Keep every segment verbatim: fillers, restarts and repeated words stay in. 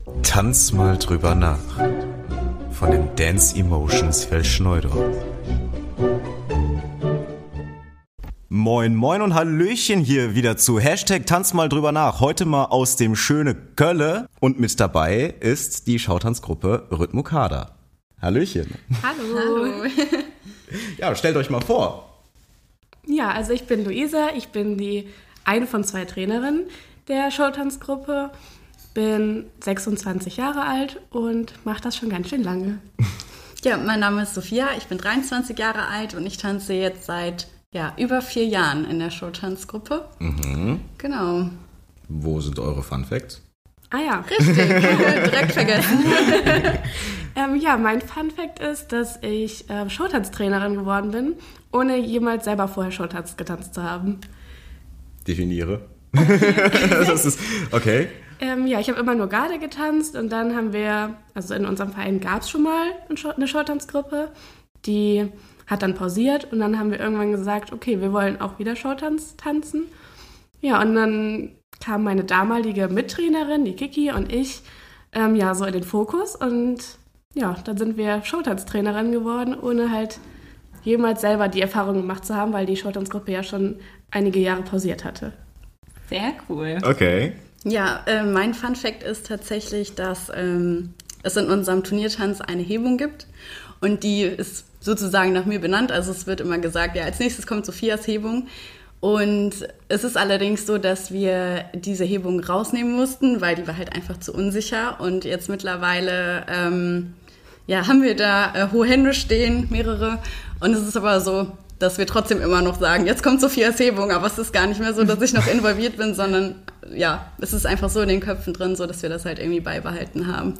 Tanz mal drüber nach. Von den Dance Emotions Felschneudorf. Moin, moin und Hallöchen hier wieder zu Hashtag Tanz mal drüber nach. Heute mal aus dem schönen Kölle. Und mit dabei ist die Schautanzgruppe Rhythmokada. Hallöchen. Hallo. Hallo. Ja, stellt euch mal vor. Ja, also ich bin Luisa, ich bin die eine von zwei Trainerinnen der Showtanzgruppe, bin sechsundzwanzig Jahre alt und mache das schon ganz schön lange. Ja, mein Name ist Sophia, ich bin dreiundzwanzig Jahre alt und ich tanze jetzt seit ja, über vier Jahren in der Showtanzgruppe. Mhm. Genau. Wo sind eure Fun Facts? Ah ja. Richtig, direkt vergessen. ähm, ja, mein Fun Fact ist, dass ich äh, Showtanztrainerin geworden bin, ohne jemals selber vorher Showtanz getanzt zu haben. Definiere. Das ist, okay. Ähm, ja, ich habe immer nur Garde getanzt und dann haben wir, also in unserem Verein gab es schon mal eine Showtanzgruppe, die hat dann pausiert und dann haben wir irgendwann gesagt, okay, wir wollen auch wieder Showtanz tanzen. Ja, und dann kam meine damalige Mittrainerin, die Kiki und ich, ähm, ja, so in den Fokus und ja, dann sind wir Showtanztrainerin geworden, ohne halt jemals selber die Erfahrung gemacht zu haben, weil die Showtanzgruppe ja schon einige Jahre pausiert hatte. Sehr cool. Okay. Ja, äh, mein Fun Fact ist tatsächlich, dass ähm, es in unserem Turniertanz eine Hebung gibt und die ist sozusagen nach mir benannt. Also es wird immer gesagt, ja, als nächstes kommt Sophias Hebung. Und es ist allerdings so, dass wir diese Hebung rausnehmen mussten, weil die war halt einfach zu unsicher. Und jetzt mittlerweile ähm, ja, haben wir da äh, hohe Hände stehen, mehrere. Und es ist aber so, dass wir trotzdem immer noch sagen, jetzt kommt Sophias Hebung. Aber es ist gar nicht mehr so, dass ich noch involviert bin, sondern ja, es ist einfach so in den Köpfen drin, so dass wir das halt irgendwie beibehalten haben.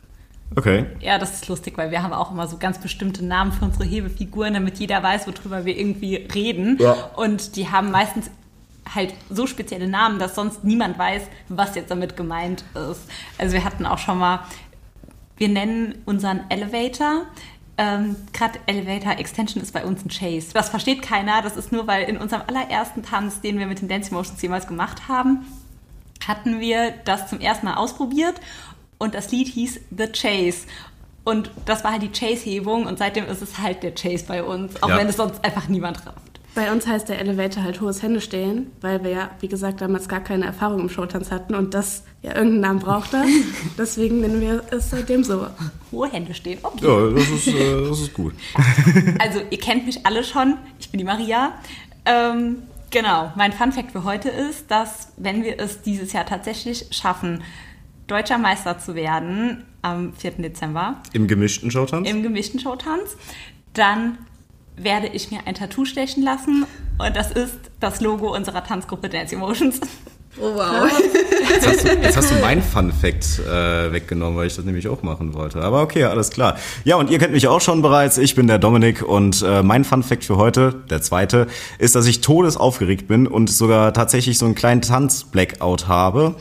Okay. Ja, das ist lustig, weil wir haben auch immer so ganz bestimmte Namen für unsere Hebefiguren, damit jeder weiß, worüber wir irgendwie reden. Ja. Und die haben meistens halt so spezielle Namen, dass sonst niemand weiß, was jetzt damit gemeint ist. Also wir hatten auch schon mal, wir nennen unseren Elevator, ähm, gerade Elevator Extension ist bei uns ein Chase. Das versteht keiner, das ist nur, weil in unserem allerersten Tanz, den wir mit den Dance Emotions jemals gemacht haben, hatten wir das zum ersten Mal ausprobiert. Und das Lied hieß The Chase. Und das war halt die Chase-Hebung. Und seitdem ist es halt der Chase bei uns. Auch ja. wenn es sonst einfach niemand rafft. Bei uns heißt der Elevator halt hohes Händestehen, weil wir ja, wie gesagt, damals gar keine Erfahrung im Showtanz hatten und das ja irgendeinen Namen brauchte. Deswegen nennen wir es seitdem so. Hohe Hände stehen, okay. Ja, das ist, äh, das ist gut. Also ihr kennt mich alle schon. Ich bin die Maria. Ähm, genau, mein Funfact für heute ist, dass wenn wir es dieses Jahr tatsächlich schaffen, Deutscher Meister zu werden am vierten Dezember. Im gemischten Showtanz? Im gemischten Showtanz. Dann werde ich mir ein Tattoo stechen lassen und das ist das Logo unserer Tanzgruppe Dance Emotions. Oh wow. Jetzt hast du, jetzt hast du meinen Fun-Fact äh, weggenommen, weil ich das nämlich auch machen wollte. Aber okay, alles klar. Ja, und ihr kennt mich auch schon bereits. Ich bin der Dominik und äh, mein Fun-Fact für heute, der zweite, ist, dass ich todesaufgeregt bin und sogar tatsächlich so einen kleinen Tanz-Blackout habe.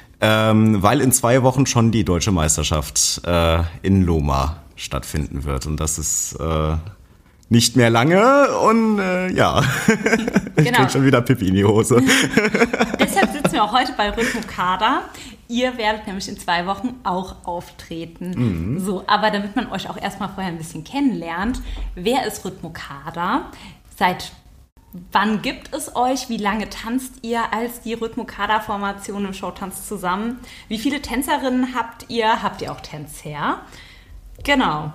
Ähm, weil in zwei Wochen schon die Deutsche Meisterschaft äh, in Loma stattfinden wird. Und das ist äh, nicht mehr lange und äh, ja, ich Genau. krieg schon wieder Pipi in die Hose. Deshalb sitzen wir auch heute bei Rhythmokada. Ihr werdet nämlich in zwei Wochen auch auftreten. Mhm. So, aber damit man euch auch erstmal vorher ein bisschen kennenlernt, wer ist Rhythmokada? Seit wann gibt es euch? Wie lange tanzt ihr als die Rhythmokada-Formation im Showtanz zusammen? Wie viele Tänzerinnen habt ihr? Habt ihr auch Tänzer? Genau.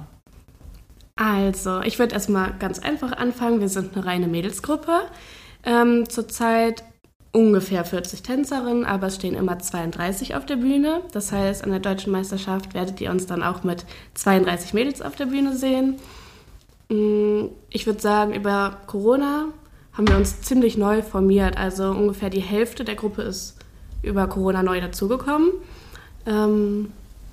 Also, ich würde erstmal ganz einfach anfangen. Wir sind eine reine Mädelsgruppe. Ähm, zurzeit ungefähr vierzig Tänzerinnen, aber es stehen immer zweiunddreißig auf der Bühne. Das heißt, an der Deutschen Meisterschaft werdet ihr uns dann auch mit zweiunddreißig Mädels auf der Bühne sehen. Ich würde sagen, über Corona haben wir uns ziemlich neu formiert. Also ungefähr die Hälfte der Gruppe ist über Corona neu dazugekommen. Ähm,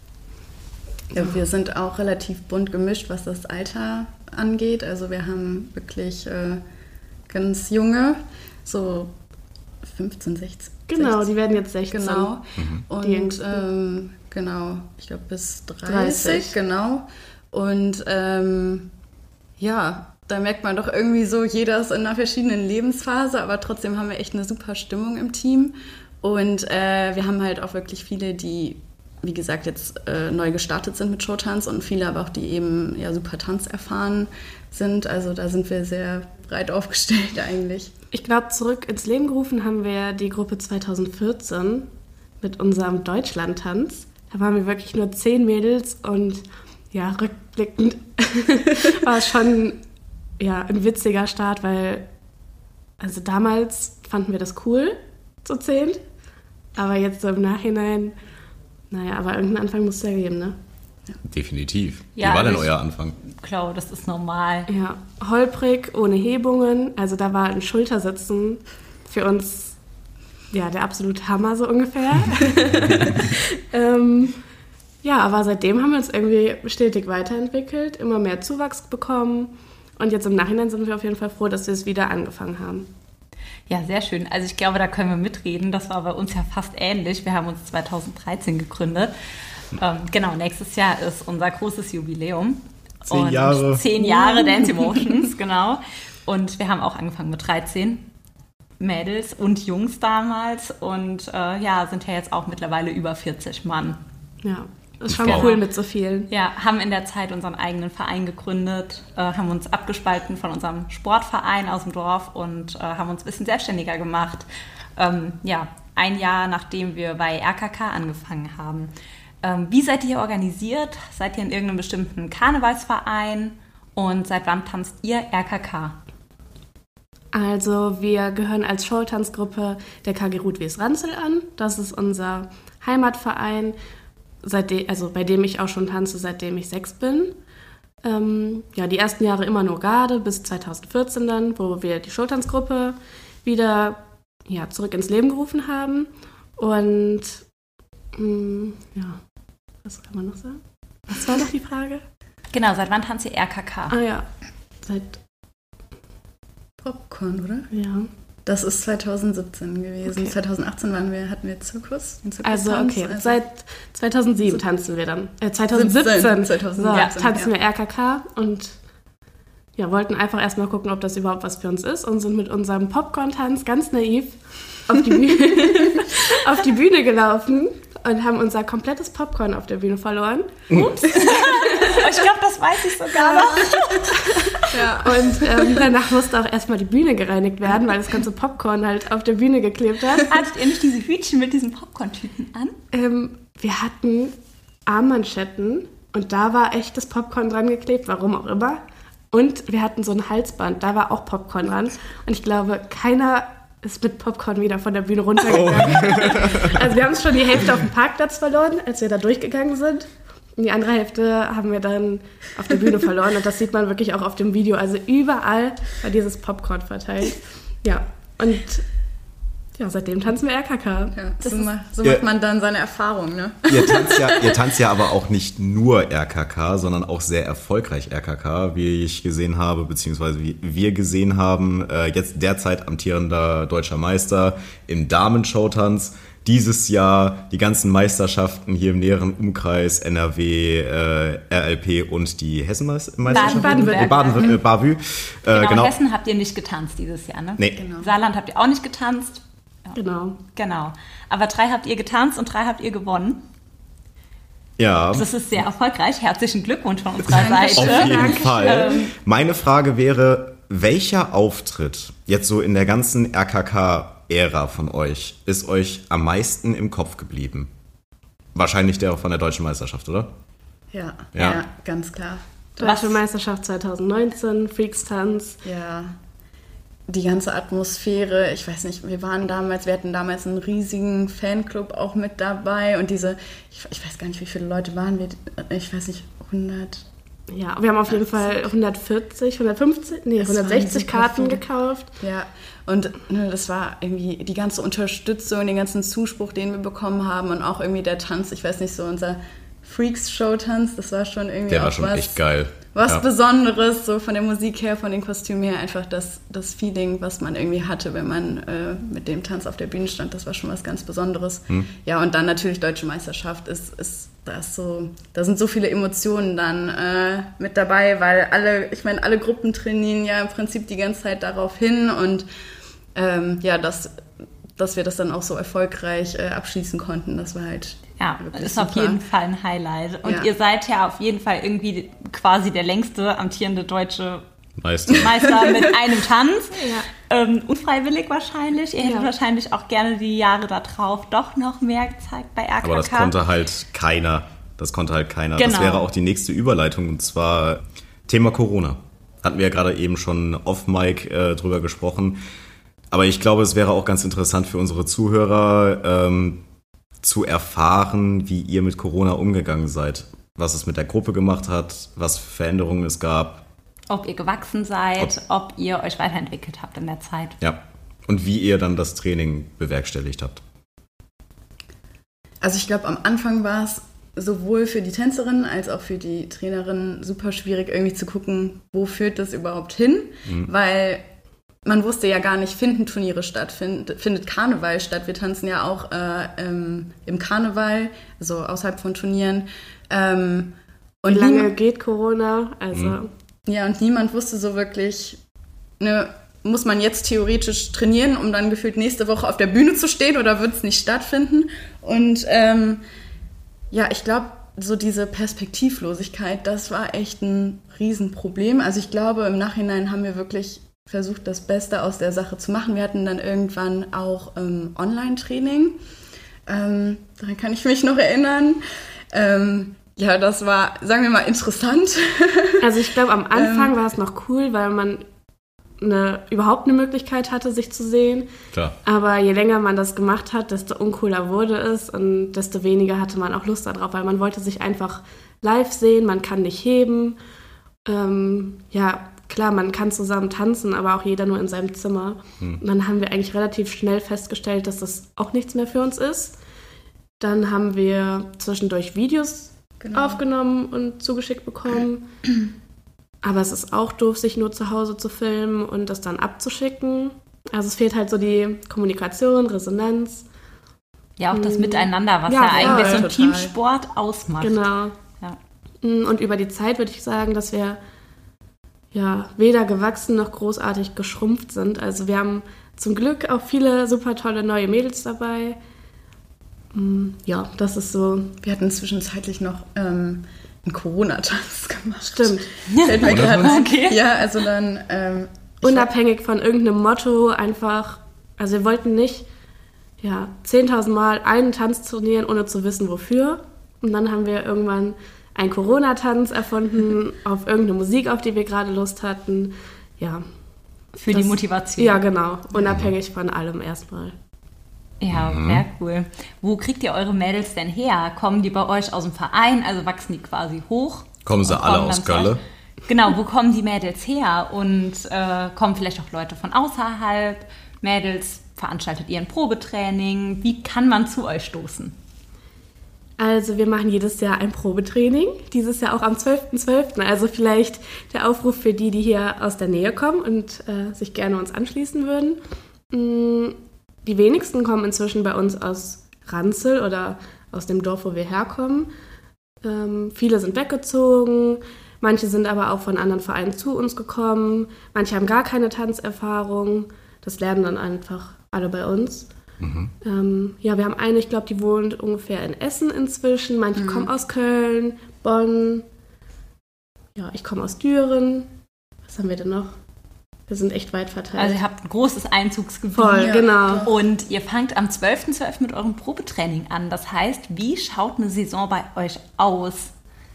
Ja, wir sind auch relativ bunt gemischt, was das Alter angeht. Also wir haben wirklich äh, ganz junge, so fünfzehn, sechzehn. genau, sechzehn. die werden jetzt sechzehn. Genau. Mhm. Und ähm, genau, ich glaube bis dreißig, dreißig. Genau. Und ähm, ja, da merkt man doch irgendwie so, jeder ist in einer verschiedenen Lebensphase, aber trotzdem haben wir echt eine super Stimmung im Team. Und äh, wir haben halt auch wirklich viele, die wie gesagt, jetzt äh, neu gestartet sind mit Showtanz und viele aber auch, die eben ja super tanzerfahren sind. Also da sind wir sehr breit aufgestellt eigentlich. Ich glaube, zurück ins Leben gerufen haben wir die Gruppe zweitausendvierzehn mit unserem Deutschlandtanz. Da waren wir wirklich nur zehn Mädels und ja, rückblickend war es schon ja, ein witziger Start, weil also damals fanden wir das cool, zu zehn, aber jetzt so im Nachhinein, naja, aber irgendeinen Anfang muss es ja geben, ne? Ja. Definitiv. Ja, Wie war denn ich euer Anfang? glaube, das ist normal. Ja, holprig, ohne Hebungen, also da war ein Schultersitzen für uns ja der absolute Hammer so ungefähr. ähm, ja, aber seitdem haben wir uns irgendwie stetig weiterentwickelt, immer mehr Zuwachs bekommen und jetzt im Nachhinein sind wir auf jeden Fall froh, dass wir es wieder angefangen haben. Ja, sehr schön. Also ich glaube, da können wir mitreden. Das war bei uns ja fast ähnlich. Wir haben uns zweitausenddreizehn gegründet. Ähm, genau, nächstes Jahr ist unser großes Jubiläum. Zehn und Jahre. Zehn Jahre Dance Emotions, genau. Und wir haben auch angefangen mit dreizehn Mädels und Jungs damals. Und äh, ja, sind ja jetzt auch mittlerweile über vierzig Mann. Ja, ist schon Wow. cool mit so vielen. Ja, haben in der Zeit unseren eigenen Verein gegründet, äh, haben uns abgespalten von unserem Sportverein aus dem Dorf und äh, haben uns ein bisschen selbstständiger gemacht. Ähm, ja, ein Jahr nachdem wir bei R K K angefangen haben. Ähm, wie seid ihr organisiert? Seid ihr in irgendeinem bestimmten Karnevalsverein? Und seit wann tanzt ihr R K K? Also wir gehören als Showtanzgruppe der K G Rudwies Ranzel an. Das ist unser Heimatverein, seitdem, also bei dem ich auch schon tanze, seitdem ich sechs bin. Ähm, ja, die ersten Jahre immer nur Garde, bis zweitausendvierzehn dann, wo wir die Showtanzgruppe wieder ja, zurück ins Leben gerufen haben. Und mh, ja, was kann man noch sagen? Was war noch die Frage? Genau, seit wann tanzt ihr R K K? Ah ja, seit, Popcorn, oder? ja. Das ist zweitausendsiebzehn gewesen. Okay. zweitausendachtzehn waren wir, hatten wir Zirkus. Den Also Zirkustanz. okay, Also seit zweitausendsieben tanzen wir dann. Äh, zweitausendsiebzehn. siebzehn, So, zweitausendsiebzehn, tanzen ja. wir R K K und ja, wollten einfach erstmal gucken, ob das überhaupt was für uns ist und sind mit unserem Popcorn-Tanz ganz naiv auf die Bühne, auf die Bühne gelaufen und haben unser komplettes Popcorn auf der Bühne verloren. Ups. Ich glaube, das weiß ich sogar noch. Ja. Und ähm, danach musste auch erstmal die Bühne gereinigt werden, weil das ganze Popcorn halt auf der Bühne geklebt hat. Hattet ihr nicht diese Hütchen mit diesen Popcorn-Tüten an? Ähm, wir hatten Armmanschetten und da war echtes Popcorn dran geklebt, warum auch immer. Und wir hatten so ein Halsband, da war auch Popcorn dran. Und ich glaube, keiner ist mit Popcorn wieder von der Bühne runtergegangen. Oh. Also wir haben schon die Hälfte auf dem Parkplatz verloren, als wir da durchgegangen sind. Und die andere Hälfte haben wir dann auf der Bühne verloren. Und das sieht man wirklich auch auf dem Video. Also überall war dieses Popcorn verteilt. Ja, und ja, seitdem tanzen wir R K K. Ja, Das so ist- ma- so Ja. macht man dann seine Erfahrung, ne? Ihr tanzt, ja, ihr tanzt ja aber auch nicht nur R K K, sondern auch sehr erfolgreich R K K, wie ich gesehen habe, beziehungsweise wie wir gesehen haben. Äh, jetzt derzeit amtierender deutscher Meister im Damen-Showtanz. Dieses Jahr die ganzen Meisterschaften hier im näheren Umkreis, N R W, äh, R L P und die Hessenmeisterschaft. Baden-Württemberg. Baden, äh, Bavü. Äh, Genau, genau. Hessen habt ihr nicht getanzt dieses Jahr, ne? Nee. Genau. Saarland habt ihr auch nicht getanzt. Genau. Genau. Aber drei habt ihr getanzt und drei habt ihr gewonnen. Ja. Das ist sehr erfolgreich. Herzlichen Glückwunsch von unserer Auf Seite. jeden Dankeschön. Fall. Meine Frage wäre, welcher Auftritt jetzt so in der ganzen R K K-Ära von euch ist euch am meisten im Kopf geblieben? Wahrscheinlich der von der Deutschen Meisterschaft, oder? Ja, Ja. ja, ganz klar. Deutsche Was? Meisterschaft zweitausendneunzehn, Freakstanz. Ja, die ganze Atmosphäre, ich weiß nicht, wir waren damals, wir hatten damals einen riesigen Fanclub auch mit dabei und diese, ich, ich weiß gar nicht, wie viele Leute waren wir, ich weiß nicht, hundert. Ja, wir haben auf jeden Fall hundertvierzig, hundertfünfzig, nee, Es waren hundertsechzig super Karten viele. gekauft. Ja, und ne, das war irgendwie die ganze Unterstützung, den ganzen Zuspruch, den wir bekommen haben und auch irgendwie der Tanz, ich weiß nicht, so unser Freaks-Show-Tanz, das war schon irgendwie Der auch war schon was, echt geil. was Ja. Besonderes, so von der Musik her, von den Kostümen her, einfach das, das Feeling, was man irgendwie hatte, wenn man äh, mit dem Tanz auf der Bühne stand, das war schon was ganz Besonderes. Hm. Ja, und dann natürlich Deutsche Meisterschaft ist, ist, da ist so, da sind so viele Emotionen dann äh, mit dabei, weil alle, ich meine, alle Gruppen trainieren ja im Prinzip die ganze Zeit darauf hin und ähm, ja, dass, dass wir das dann auch so erfolgreich äh, abschließen konnten, das war halt Ja, Wirklich ist auf super. jeden Fall ein Highlight. Und Ja. ihr seid ja auf jeden Fall irgendwie quasi der längste amtierende deutsche Meister. Meister mit einem Tanz. Ja. Ähm, unfreiwillig wahrscheinlich. Ihr hättet Ja. wahrscheinlich auch gerne die Jahre da drauf doch noch mehr gezeigt bei R K K. Aber das konnte halt keiner. Das konnte halt keiner. Genau. Das wäre auch die nächste Überleitung, und zwar Thema Corona. Hatten wir ja gerade eben schon off-Mic äh, drüber gesprochen. Aber ich glaube, es wäre auch ganz interessant für unsere Zuhörer ähm, zu erfahren, wie ihr mit Corona umgegangen seid. Was es mit der Gruppe gemacht hat, was für Veränderungen es gab. Ob ihr gewachsen seid, ob, ob ihr euch weiterentwickelt habt in der Zeit. Ja. Und wie ihr dann das Training bewerkstelligt habt. Also ich glaube, am Anfang war es sowohl für die Tänzerinnen als auch für die Trainerinnen super schwierig, irgendwie zu gucken, wo führt das überhaupt hin, mhm. weil man wusste ja gar nicht, finden Turniere statt, find, findet Karneval statt. Wir tanzen ja auch äh, ähm, im Karneval, also außerhalb von Turnieren. Ähm, und Wie lange niemand, geht Corona? Also Mhm. ja, und niemand wusste so wirklich, ne, muss man jetzt theoretisch trainieren, um dann gefühlt nächste Woche auf der Bühne zu stehen, oder wird es nicht stattfinden? Und ähm, ja, ich glaube, so diese Perspektivlosigkeit, das war echt ein Riesenproblem. Also ich glaube, im Nachhinein haben wir wirklich versucht, das Beste aus der Sache zu machen. Wir hatten dann irgendwann auch ähm, Online-Training. Ähm, daran kann ich mich noch erinnern. Ähm, ja, das war, sagen wir mal, interessant. Also ich glaube, am Anfang war es noch cool, weil man eine, überhaupt eine Möglichkeit hatte, sich zu sehen. Klar. Aber je länger man das gemacht hat, desto uncooler wurde es und desto weniger hatte man auch Lust darauf, weil man wollte sich einfach live sehen, man kann nicht heben. Ähm, ja, klar, man kann zusammen tanzen, aber auch jeder nur in seinem Zimmer. Hm. Und dann haben wir eigentlich relativ schnell festgestellt, dass das auch nichts mehr für uns ist. Dann haben wir zwischendurch Videos genau. aufgenommen und zugeschickt bekommen. Aber es ist auch doof, sich nur zu Hause zu filmen und das dann abzuschicken. Also es fehlt halt so die Kommunikation, Resonanz. Ja, auch das Miteinander, was ja, ja, ja eigentlich so ein total. Teamsport ausmacht. Genau. Ja. Und über die Zeit würde ich sagen, dass wir ja weder gewachsen noch großartig geschrumpft sind. Also wir haben zum Glück auch viele super tolle neue Mädels dabei. Ja, das ist so. Wir hatten zwischenzeitlich noch ähm, einen Corona-Tanz gemacht. Stimmt. Fällt mir gerade ein. Okay. Ja, also dann... Ähm, Unabhängig von irgendeinem Motto einfach, also wir wollten nicht ja, zehntausend Mal einen Tanz trainieren, ohne zu wissen, wofür. Und dann haben wir irgendwann einen Corona-Tanz erfunden, auf irgendeine Musik, auf die wir gerade Lust hatten. Ja. Für das, die Motivation. Ja, genau. Unabhängig von allem erstmal. Ja, sehr cool. Wo kriegt ihr eure Mädels denn her? Kommen die bei euch aus dem Verein, also wachsen die quasi hoch? Kommen sie und alle kommen aus dann zu Gölle? euch? Genau, wo kommen die Mädels her? Und äh, kommen vielleicht auch Leute von außerhalb? Mädels, veranstaltet ihr ein Probetraining? Wie kann man zu euch stoßen? Also wir machen jedes Jahr ein Probetraining, dieses Jahr auch am zwölften zwölften Also vielleicht der Aufruf für die, die hier aus der Nähe kommen und äh, sich gerne uns anschließen würden. Mm, die wenigsten kommen inzwischen bei uns aus Ranzel oder aus dem Dorf, wo wir herkommen. Ähm, viele sind weggezogen, manche sind aber auch von anderen Vereinen zu uns gekommen, manche haben gar keine Tanzerfahrung. Das lernen dann einfach alle bei uns. Mhm. Ähm, ja, wir haben eine, ich glaube, die wohnt ungefähr in Essen inzwischen. Manche mhm. kommen aus Köln, Bonn. Ja, ich komme aus Düren. Was haben wir denn noch? Wir sind echt weit verteilt. Also ihr habt ein großes Einzugsgebiet. Voll, ja, genau. Und ihr fangt am zwölften zwölften mit eurem Probetraining an. Das heißt, wie schaut eine Saison bei euch aus?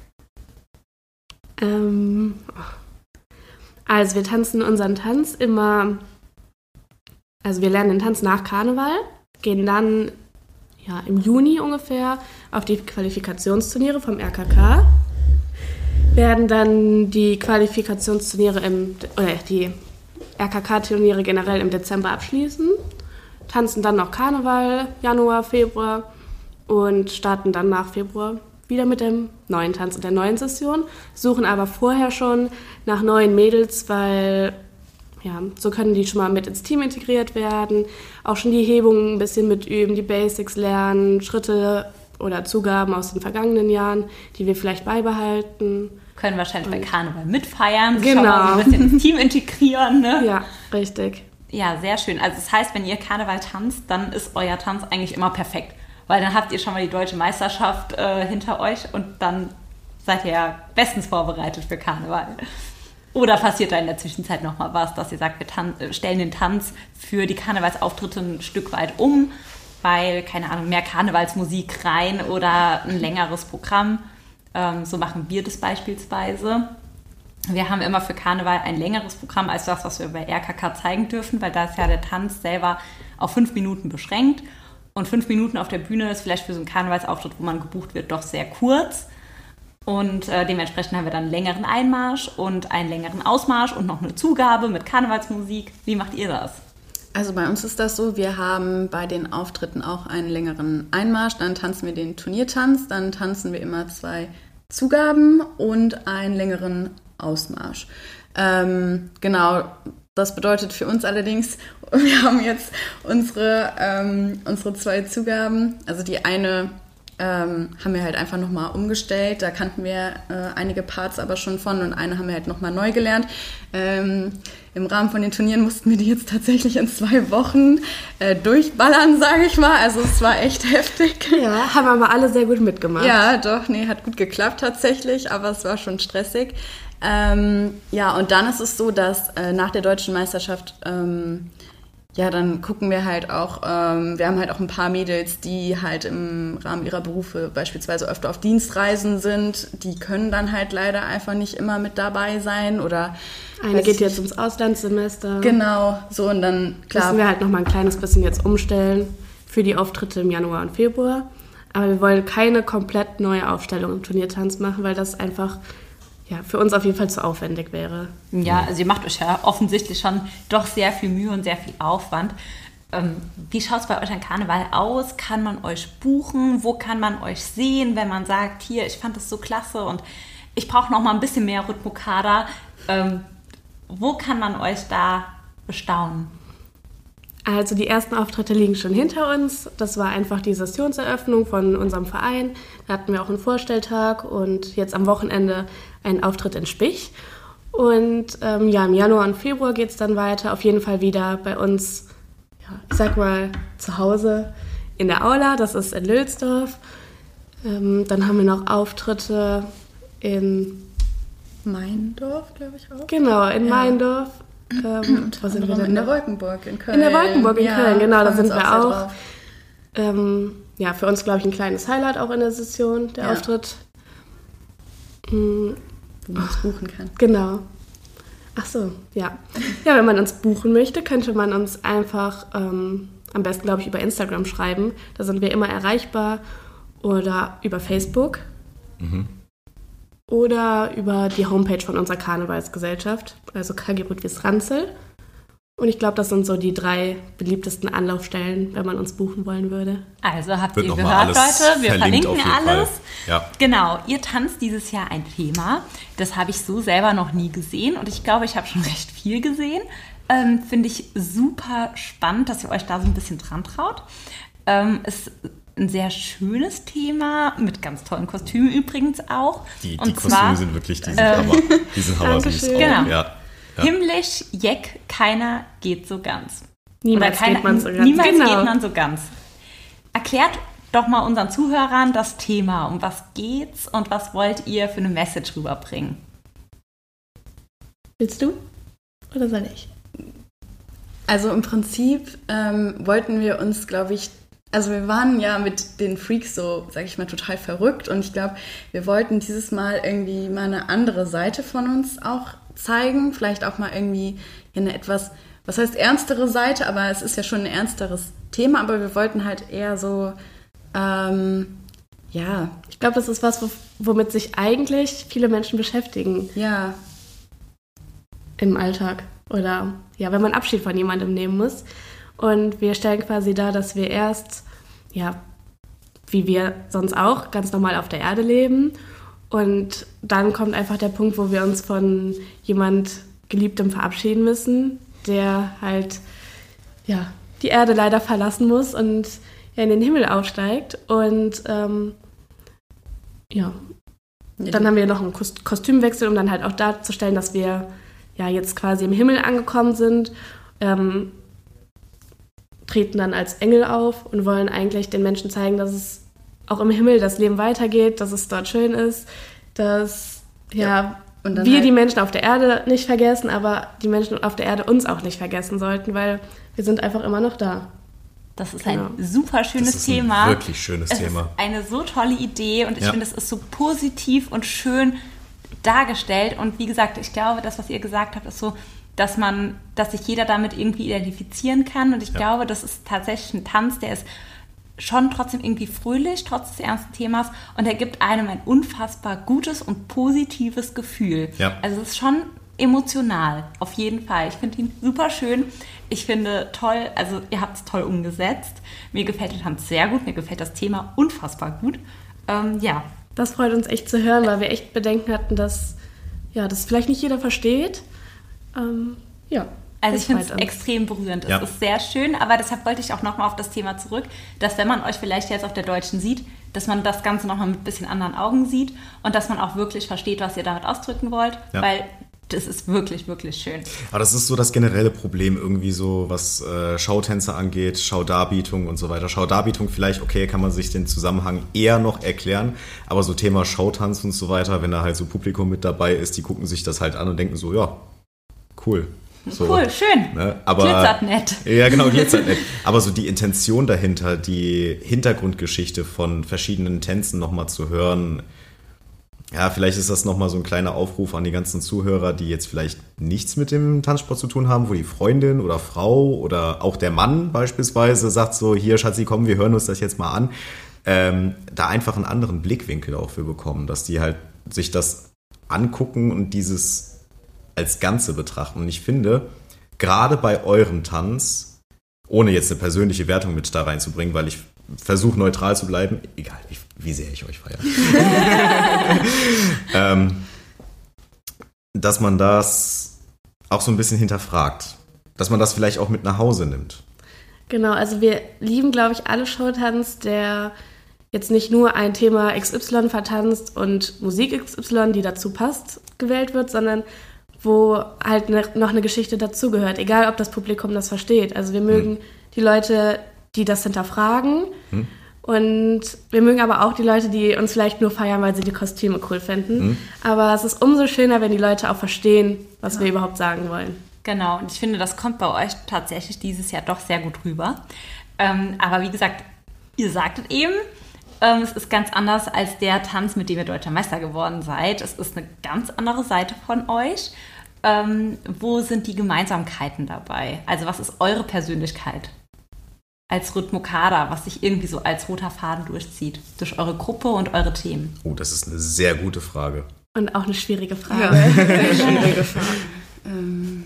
Ähm, also wir tanzen unseren Tanz immer... Also wir lernen den Tanz nach Karneval, gehen dann ja, im Juni ungefähr auf die Qualifikationsturniere vom R K K, werden dann die Qualifikationsturniere im, oder die R K K-Turniere generell im Dezember abschließen, tanzen dann noch Karneval, Januar, Februar und starten dann nach Februar wieder mit dem neuen Tanz und der neuen Session, suchen aber vorher schon nach neuen Mädels, weil... Ja, so können die schon mal mit ins Team integriert werden, auch schon die Hebungen ein bisschen mitüben, die Basics lernen, Schritte oder Zugaben aus den vergangenen Jahren, die wir vielleicht beibehalten. Können wahrscheinlich bei Karneval mitfeiern, genau. schon mal so ein bisschen ins Team integrieren. Ne? Ja, richtig. Ja, sehr schön. Also das heißt, wenn ihr Karneval tanzt, dann ist euer Tanz eigentlich immer perfekt. weil dann habt ihr schon mal die deutsche Meisterschaft äh, hinter euch und dann seid ihr ja bestens vorbereitet für Karneval. Oder passiert da in der Zwischenzeit nochmal was, dass ihr sagt, wir tan- stellen den Tanz für die Karnevalsauftritte ein Stück weit um, weil, keine Ahnung, mehr Karnevalsmusik rein oder ein längeres Programm. Ähm, so machen wir das beispielsweise. Wir haben immer für Karneval ein längeres Programm als das, was wir bei R K K zeigen dürfen, weil da ist ja der Tanz selber auf fünf Minuten beschränkt. Und fünf Minuten auf der Bühne ist vielleicht für so einen Karnevalsauftritt, wo man gebucht wird, doch sehr kurz. Und äh, dementsprechend haben wir dann einen längeren Einmarsch und einen längeren Ausmarsch und noch eine Zugabe mit Karnevalsmusik. Wie macht ihr das? Also bei uns ist das so, wir haben bei den Auftritten auch einen längeren Einmarsch, dann tanzen wir den Turniertanz, dann tanzen wir immer zwei Zugaben und einen längeren Ausmarsch. Ähm, genau, das bedeutet für uns allerdings, wir haben jetzt unsere, ähm, unsere zwei Zugaben, also die eine ähm, haben wir halt einfach nochmal umgestellt, da kannten wir äh, einige Parts aber schon von und eine haben wir halt nochmal neu gelernt. Ähm, Im Rahmen von den Turnieren mussten wir die jetzt tatsächlich in zwei Wochen äh, durchballern, sage ich mal, also es war echt heftig. Ja, haben aber alle sehr gut mitgemacht. Ja, doch, nee, hat gut geklappt tatsächlich, aber es war schon stressig. Ähm, ja, und dann ist es so, dass äh, nach der deutschen Meisterschaft, ähm, ja, dann gucken wir halt auch, ähm, wir haben halt auch ein paar Mädels, die halt im Rahmen ihrer Berufe beispielsweise öfter auf Dienstreisen sind. Die können dann halt leider einfach nicht immer mit dabei sein oder... Eine geht jetzt ins Auslandssemester. Genau, so und dann, klar. Müssen wir halt noch mal ein kleines bisschen jetzt umstellen für die Auftritte im Januar und Februar. Aber wir wollen keine komplett neue Aufstellung im Turniertanz machen, weil das einfach... ja, für uns auf jeden Fall zu aufwendig wäre. Ja, also ihr macht euch ja offensichtlich schon doch sehr viel Mühe und sehr viel Aufwand. Ähm, wie schaut es bei euch an Karneval aus? Kann man euch buchen? Wo kann man euch sehen, wenn man sagt, hier, ich fand das so klasse und ich brauche noch mal ein bisschen mehr Rhythmokader. Ähm, wo kann man euch da bestaunen? Also die ersten Auftritte liegen schon hinter uns. Das war einfach die Sessionseröffnung von unserem Verein. Da hatten wir auch einen Vorstelltag und jetzt am Wochenende einen Auftritt in Spich. Und ähm, ja, im Januar und Februar geht es dann weiter. Auf jeden Fall wieder bei uns, ja, ich sag mal, zu Hause in der Aula. Das ist in Lülsdorf. Ähm, dann haben wir noch Auftritte in... Meindorf, glaube ich auch. Genau, in Ja. Meindorf. Ähm, wo sind wir denn in der noch? Wolkenburg in Köln. In der Wolkenburg in ja, Köln, genau, da freuen sind uns wir sehr auch. drauf. Ähm, ja, für uns, glaube ich, ein kleines Highlight auch in der Session, der Ja. Auftritt. Mhm, Wo man es buchen kann. genau. Ach so, ja. Ja, wenn man uns buchen möchte, könnte man uns einfach ähm, am besten, glaube ich, über Instagram schreiben. Da sind wir immer erreichbar. Oder über Facebook. Mhm. Oder über die Homepage von unserer Karnevalsgesellschaft, also K G Rudwitz Ranzel. Und ich glaube, das sind so die drei beliebtesten Anlaufstellen, wenn man uns buchen wollen würde. Also habt Wird ihr noch mal gehört, alles Leute, wir verlinkt verlinken auf jeden alles. Fall. Ja. Genau, ihr tanzt dieses Jahr ein Thema. Das habe ich so selber noch nie gesehen und ich glaube, ich habe schon recht viel gesehen. Ähm, Finde ich super spannend, dass ihr euch da so ein bisschen dran traut. Ähm, ist ein sehr schönes Thema, mit ganz tollen Kostümen übrigens auch. Die, die und Kostüme zwar, sind wirklich, die sind äh, Hammer. Die sind Hammer süß. Dankeschön. auch. Genau. Ja. Ja. Himmlisch, Jeck, keiner geht so ganz. Niemals Oder keiner, geht man so ganz. Niemals Genau. geht man so ganz. Erklärt doch mal unseren Zuhörern das Thema. Um was geht's und was wollt ihr für eine Message rüberbringen? Willst du? Oder soll ich? Also im Prinzip ähm, wollten wir uns, glaube ich, also wir waren ja mit den Freaks so, sag ich mal, total verrückt und ich glaube, wir wollten dieses Mal irgendwie mal eine andere Seite von uns auch zeigen, vielleicht auch mal irgendwie eine etwas, was heißt ernstere Seite, aber es ist ja schon ein ernsteres Thema, aber wir wollten halt eher so, ähm, ja, Ich glaube, das ist was, wo- womit sich eigentlich viele Menschen beschäftigen ja, im Alltag. Oder ja, wenn man Abschied von jemandem nehmen muss. Und wir stellen quasi dar, dass wir erst, ja, wie wir sonst auch, ganz normal auf der Erde leben. Und dann kommt einfach der Punkt, wo wir uns von jemand Geliebtem verabschieden müssen, der halt, ja, die Erde leider verlassen muss und ja, in den Himmel aufsteigt. Und ähm, ja, dann haben wir noch einen Kos- Kostümwechsel, um dann halt auch darzustellen, dass wir ja jetzt quasi im Himmel angekommen sind. Ähm, treten dann als Engel auf und wollen eigentlich den Menschen zeigen, dass es auch im Himmel das Leben weitergeht, dass es dort schön ist, dass ja, ja. Und dann wir halt die Menschen auf der Erde nicht vergessen, aber die Menschen auf der Erde uns auch nicht vergessen sollten, weil wir sind einfach immer noch da. Das ist genau. ein super schönes das ist Thema. Ein wirklich schönes es Thema. Ist eine so tolle Idee und ich ja. finde, es ist so positiv und schön dargestellt. Und wie gesagt, ich glaube, das, was ihr gesagt habt, ist so, dass man, dass sich jeder damit irgendwie identifizieren kann. Und ich ja. glaube, das ist tatsächlich ein Tanz, der ist schon trotzdem irgendwie fröhlich, trotz des ernsten Themas. Und er gibt einem ein unfassbar gutes und positives Gefühl. Ja. Also es ist schon emotional, auf jeden Fall. Ich finde ihn super schön. Ich finde toll, also ihr habt es toll umgesetzt. Mir gefällt der Tanz sehr gut, mir gefällt das Thema unfassbar gut. Ähm, ja. Das freut uns echt zu hören, weil wir echt Bedenken hatten, dass ja, das vielleicht nicht jeder versteht. Ähm, ja. Also ich finde es extrem berührend. Es ja. ist sehr schön, aber deshalb wollte ich auch nochmal auf das Thema zurück, dass wenn man euch vielleicht jetzt auf der Deutschen sieht, dass man das Ganze nochmal mit ein bisschen anderen Augen sieht und dass man auch wirklich versteht, was ihr damit ausdrücken wollt, ja. weil das ist wirklich, wirklich schön. Aber das ist so das generelle Problem irgendwie so, was äh, Schautänze angeht, Schaudarbietung und so weiter. Schaudarbietung vielleicht, okay, kann man sich den Zusammenhang eher noch erklären, aber so Thema Schautanz und so weiter, wenn da halt so Publikum mit dabei ist, die gucken sich das halt an und denken so, ja, cool. So, cool, schön. Ne? Aber, glitzert nett. Ja, genau, glitzert nett. Aber so die Intention dahinter, die Hintergrundgeschichte von verschiedenen Tänzen nochmal zu hören, ja, vielleicht ist das nochmal so ein kleiner Aufruf an die ganzen Zuhörer, die jetzt vielleicht nichts mit dem Tanzsport zu tun haben, wo die Freundin oder Frau oder auch der Mann beispielsweise sagt so, hier Schatzi, komm, wir hören uns das jetzt mal an, ähm, da einfach einen anderen Blickwinkel auch für bekommen, dass die halt sich das angucken und dieses als Ganze betrachten. Und ich finde, gerade bei eurem Tanz, ohne jetzt eine persönliche Wertung mit da reinzubringen, weil ich versuche neutral zu bleiben, egal wie, wie sehr ich euch feiere, ähm, dass man das auch so ein bisschen hinterfragt. Dass man das vielleicht auch mit nach Hause nimmt. Genau, also wir lieben, glaube ich, alle Showtanz, der jetzt nicht nur ein Thema X Y vertanzt und Musik X Y, die dazu passt, gewählt wird, sondern wo halt ne, noch eine Geschichte dazugehört, egal ob das Publikum das versteht. Also wir mögen hm. die Leute, die das hinterfragen hm. und wir mögen aber auch die Leute, die uns vielleicht nur feiern, weil sie die Kostüme cool finden. Hm. Aber es ist umso schöner, wenn die Leute auch verstehen, was ja. wir überhaupt sagen wollen. Genau, und ich finde, das kommt bei euch tatsächlich dieses Jahr doch sehr gut rüber. Ähm, aber wie gesagt, ihr sagtet eben, ähm, es ist ganz anders als der Tanz, mit dem ihr Deutscher Meister geworden seid. Es ist eine ganz andere Seite von euch. Ähm, wo sind die Gemeinsamkeiten dabei? Also was ist eure Persönlichkeit als Rhythmokada, was sich irgendwie so als roter Faden durchzieht, durch eure Gruppe und eure Themen? Oh, das ist eine sehr gute Frage. Und auch eine schwierige Frage. Ja, sehr schwierige Frage. ähm,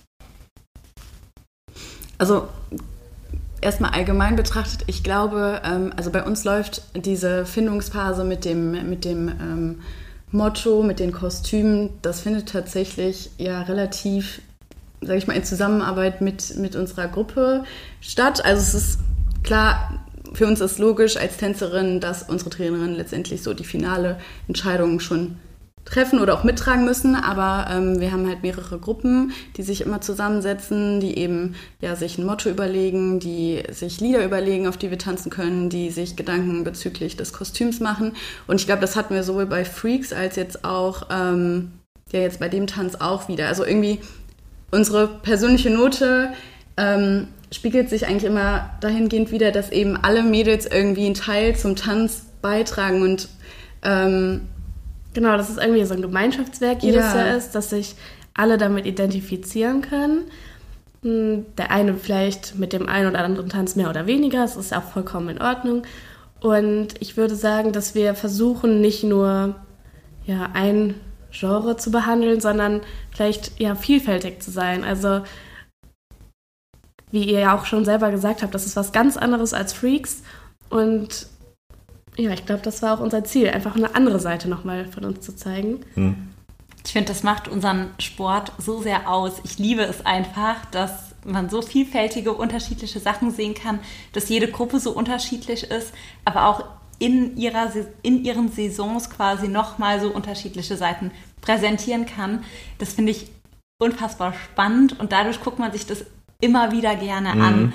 also erstmal allgemein betrachtet, ich glaube, ähm, also bei uns läuft diese Findungsphase mit dem, mit dem ähm, Motto, mit den Kostümen, das findet tatsächlich ja relativ, sage ich mal, in Zusammenarbeit mit, mit unserer Gruppe statt. Also es ist klar, für uns ist logisch als Tänzerin, dass unsere Trainerinnen letztendlich so die finale Entscheidung schon treffen oder auch mittragen müssen, aber ähm, wir haben halt mehrere Gruppen, die sich immer zusammensetzen, die eben ja sich ein Motto überlegen, die sich Lieder überlegen, auf die wir tanzen können, die sich Gedanken bezüglich des Kostüms machen. Und ich glaube, das hatten wir sowohl bei Freaks als jetzt auch ähm, ja jetzt bei dem Tanz auch wieder. Also irgendwie unsere persönliche Note ähm, spiegelt sich eigentlich immer dahingehend wieder, dass eben alle Mädels irgendwie einen Teil zum Tanz beitragen und ähm, genau, dass es irgendwie so ein Gemeinschaftswerk jedes ja. Jahr ist, dass sich alle damit identifizieren können. Der eine vielleicht mit dem einen oder anderen Tanz mehr oder weniger, das ist auch vollkommen in Ordnung. Und ich würde sagen, dass wir versuchen, nicht nur ja, ein Genre zu behandeln, sondern vielleicht ja, vielfältig zu sein. Also wie ihr ja auch schon selber gesagt habt, das ist was ganz anderes als Freaks. Und ja, ich glaube, das war auch unser Ziel, einfach eine andere Seite nochmal von uns zu zeigen. Hm. Ich finde, das macht unseren Sport so sehr aus. Ich liebe es einfach, dass man so vielfältige, unterschiedliche Sachen sehen kann, dass jede Gruppe so unterschiedlich ist, aber auch in, ihrer, in ihren Saisons quasi nochmal so unterschiedliche Seiten präsentieren kann. Das finde ich unfassbar spannend und dadurch guckt man sich das immer wieder gerne mhm. an.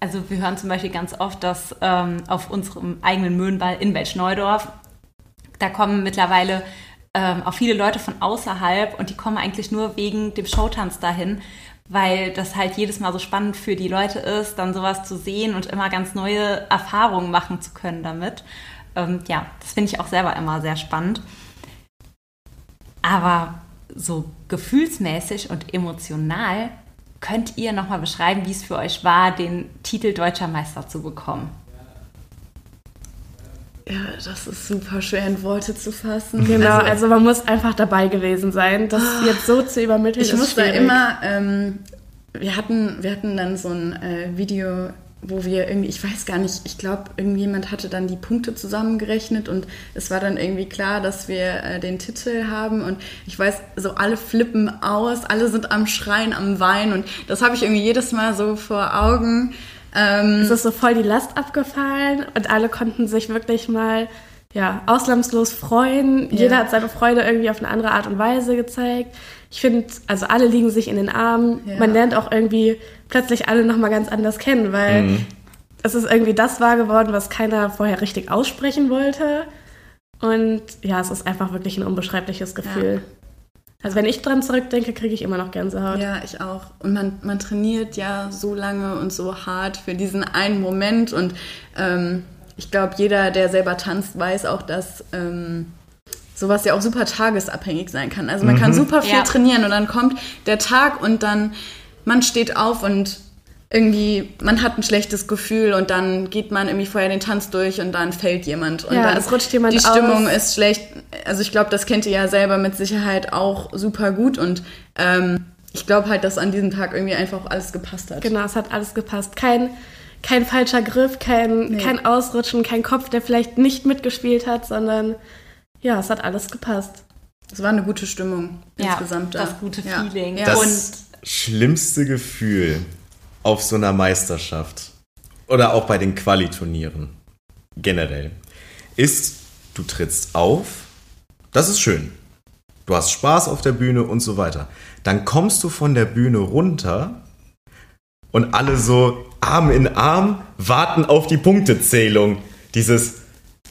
also wir hören zum Beispiel ganz oft, dass ähm, auf unserem eigenen Möhnball in Welsch-Neudorf, da kommen mittlerweile ähm, auch viele Leute von außerhalb und die kommen eigentlich nur wegen dem Showtanz dahin, weil das halt jedes Mal so spannend für die Leute ist, dann sowas zu sehen und immer ganz neue Erfahrungen machen zu können damit. Ähm, ja, das finde ich auch selber immer sehr spannend. Aber so gefühlsmäßig und emotional könnt ihr nochmal beschreiben, wie es für euch war, den Titel Deutscher Meister zu bekommen? Ja, das ist super schwer in Worte zu fassen. Genau, also, also man muss einfach dabei gewesen sein. Das jetzt so zu übermitteln, ich ist muss schwierig. da immer, ähm, wir hatten, wir hatten dann so ein äh, Video, wo wir irgendwie, ich weiß gar nicht, ich glaube, irgendjemand hatte dann die Punkte zusammengerechnet und es war dann irgendwie klar, dass wir äh, den Titel haben und ich weiß, so alle flippen aus, alle sind am Schreien, am Weinen und das habe ich irgendwie jedes Mal so vor Augen. Ähm, es ist so voll die Last abgefallen und alle konnten sich wirklich mal ja, ausnahmslos freuen. Ja. Jeder hat seine Freude irgendwie auf eine andere Art und Weise gezeigt. Ich finde, also alle liegen sich in den Armen. Ja. Man lernt auch irgendwie plötzlich alle nochmal ganz anders kennen, weil mhm. es ist irgendwie das wahr geworden, was keiner vorher richtig aussprechen wollte. Und ja, es ist einfach wirklich ein unbeschreibliches Gefühl. Ja. Also wenn ich dran zurückdenke, kriege ich immer noch Gänsehaut. Ja, ich auch. Und man, man trainiert ja so lange und so hart für diesen einen Moment. Und ähm, ich glaube, jeder, der selber tanzt, weiß auch, dass ähm, sowas ja auch super tagesabhängig sein kann. Also man mhm. kann super viel ja. trainieren und dann kommt der Tag und dann man steht auf und irgendwie, man hat ein schlechtes Gefühl und dann geht man irgendwie vorher den Tanz durch und dann fällt jemand. Und ja, dann es rutscht jemand die Stimmung aus. ist schlecht. Also ich glaube, das kennt ihr ja selber mit Sicherheit auch super gut und ähm, ich glaube halt, dass an diesem Tag irgendwie einfach alles gepasst hat. Genau, es hat alles gepasst. Kein, kein falscher Griff, kein, nee. kein Ausrutschen, kein Kopf, der vielleicht nicht mitgespielt hat, sondern ja, es hat alles gepasst. Es war eine gute Stimmung ja, insgesamt. Das da. gute ja. Feeling. Das und schlimmste Gefühl auf so einer Meisterschaft oder auch bei den Quali-Turnieren generell ist, du trittst auf, das ist schön, du hast Spaß auf der Bühne und so weiter. Dann kommst du von der Bühne runter und alle so Arm in Arm warten auf die Punktezählung. Dieses,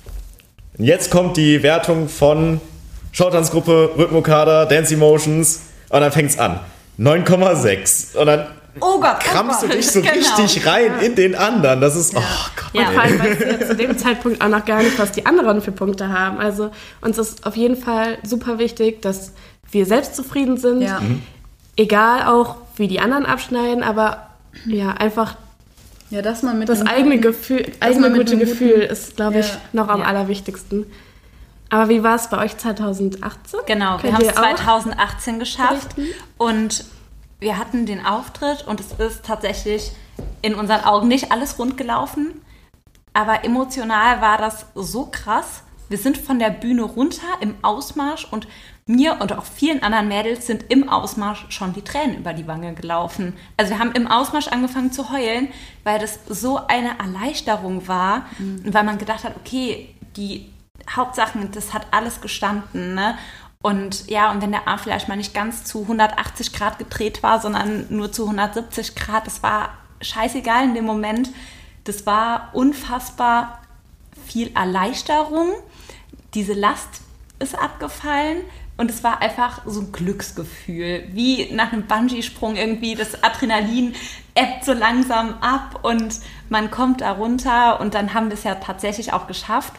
jetzt kommt die Wertung von Showtanzgruppe, Rhythmokader, Dance Emotions und dann fängt's an. neun Komma sechs und dann Oh Gott, krampfst oh du Gott. dich so genau. richtig rein in den anderen. Das ist, ja. oh Gott. Und ja. vor allem weißt du ja zu dem Zeitpunkt auch noch gar nicht, was die anderen für Punkte haben. Also uns ist auf jeden Fall super wichtig, dass wir selbst zufrieden sind. Ja. Mhm. Egal auch, wie die anderen abschneiden, aber ja, einfach ja, dass man mit das eigene guten, Gefühl, eigene gute Gefühl ist, glaube ja. ich, noch am ja. allerwichtigsten. Aber wie war es bei euch zwanzig achtzehn? Genau, Könnt wir haben es ihr auch zwanzig achtzehn geschafft berichten? Und wir hatten den Auftritt und es ist tatsächlich in unseren Augen nicht alles rund gelaufen, aber emotional war das so krass. Wir sind von der Bühne runter im Ausmarsch und mir und auch vielen anderen Mädels sind im Ausmarsch schon die Tränen über die Wange gelaufen. Also wir haben im Ausmarsch angefangen zu heulen, weil das so eine Erleichterung war, mhm. weil man gedacht hat, okay, die Hauptsachen, das hat alles gestanden, ne? Und ja, und wenn der Arm vielleicht mal nicht ganz zu hundertachtzig Grad gedreht war, sondern nur zu hundertsiebzig Grad, das war scheißegal in dem Moment. Das war unfassbar viel Erleichterung. Diese Last ist abgefallen und es war einfach so ein Glücksgefühl. Wie nach einem Bungee-Sprung irgendwie, das Adrenalin ebbt so langsam ab und man kommt da runter und dann haben wir es ja tatsächlich auch geschafft.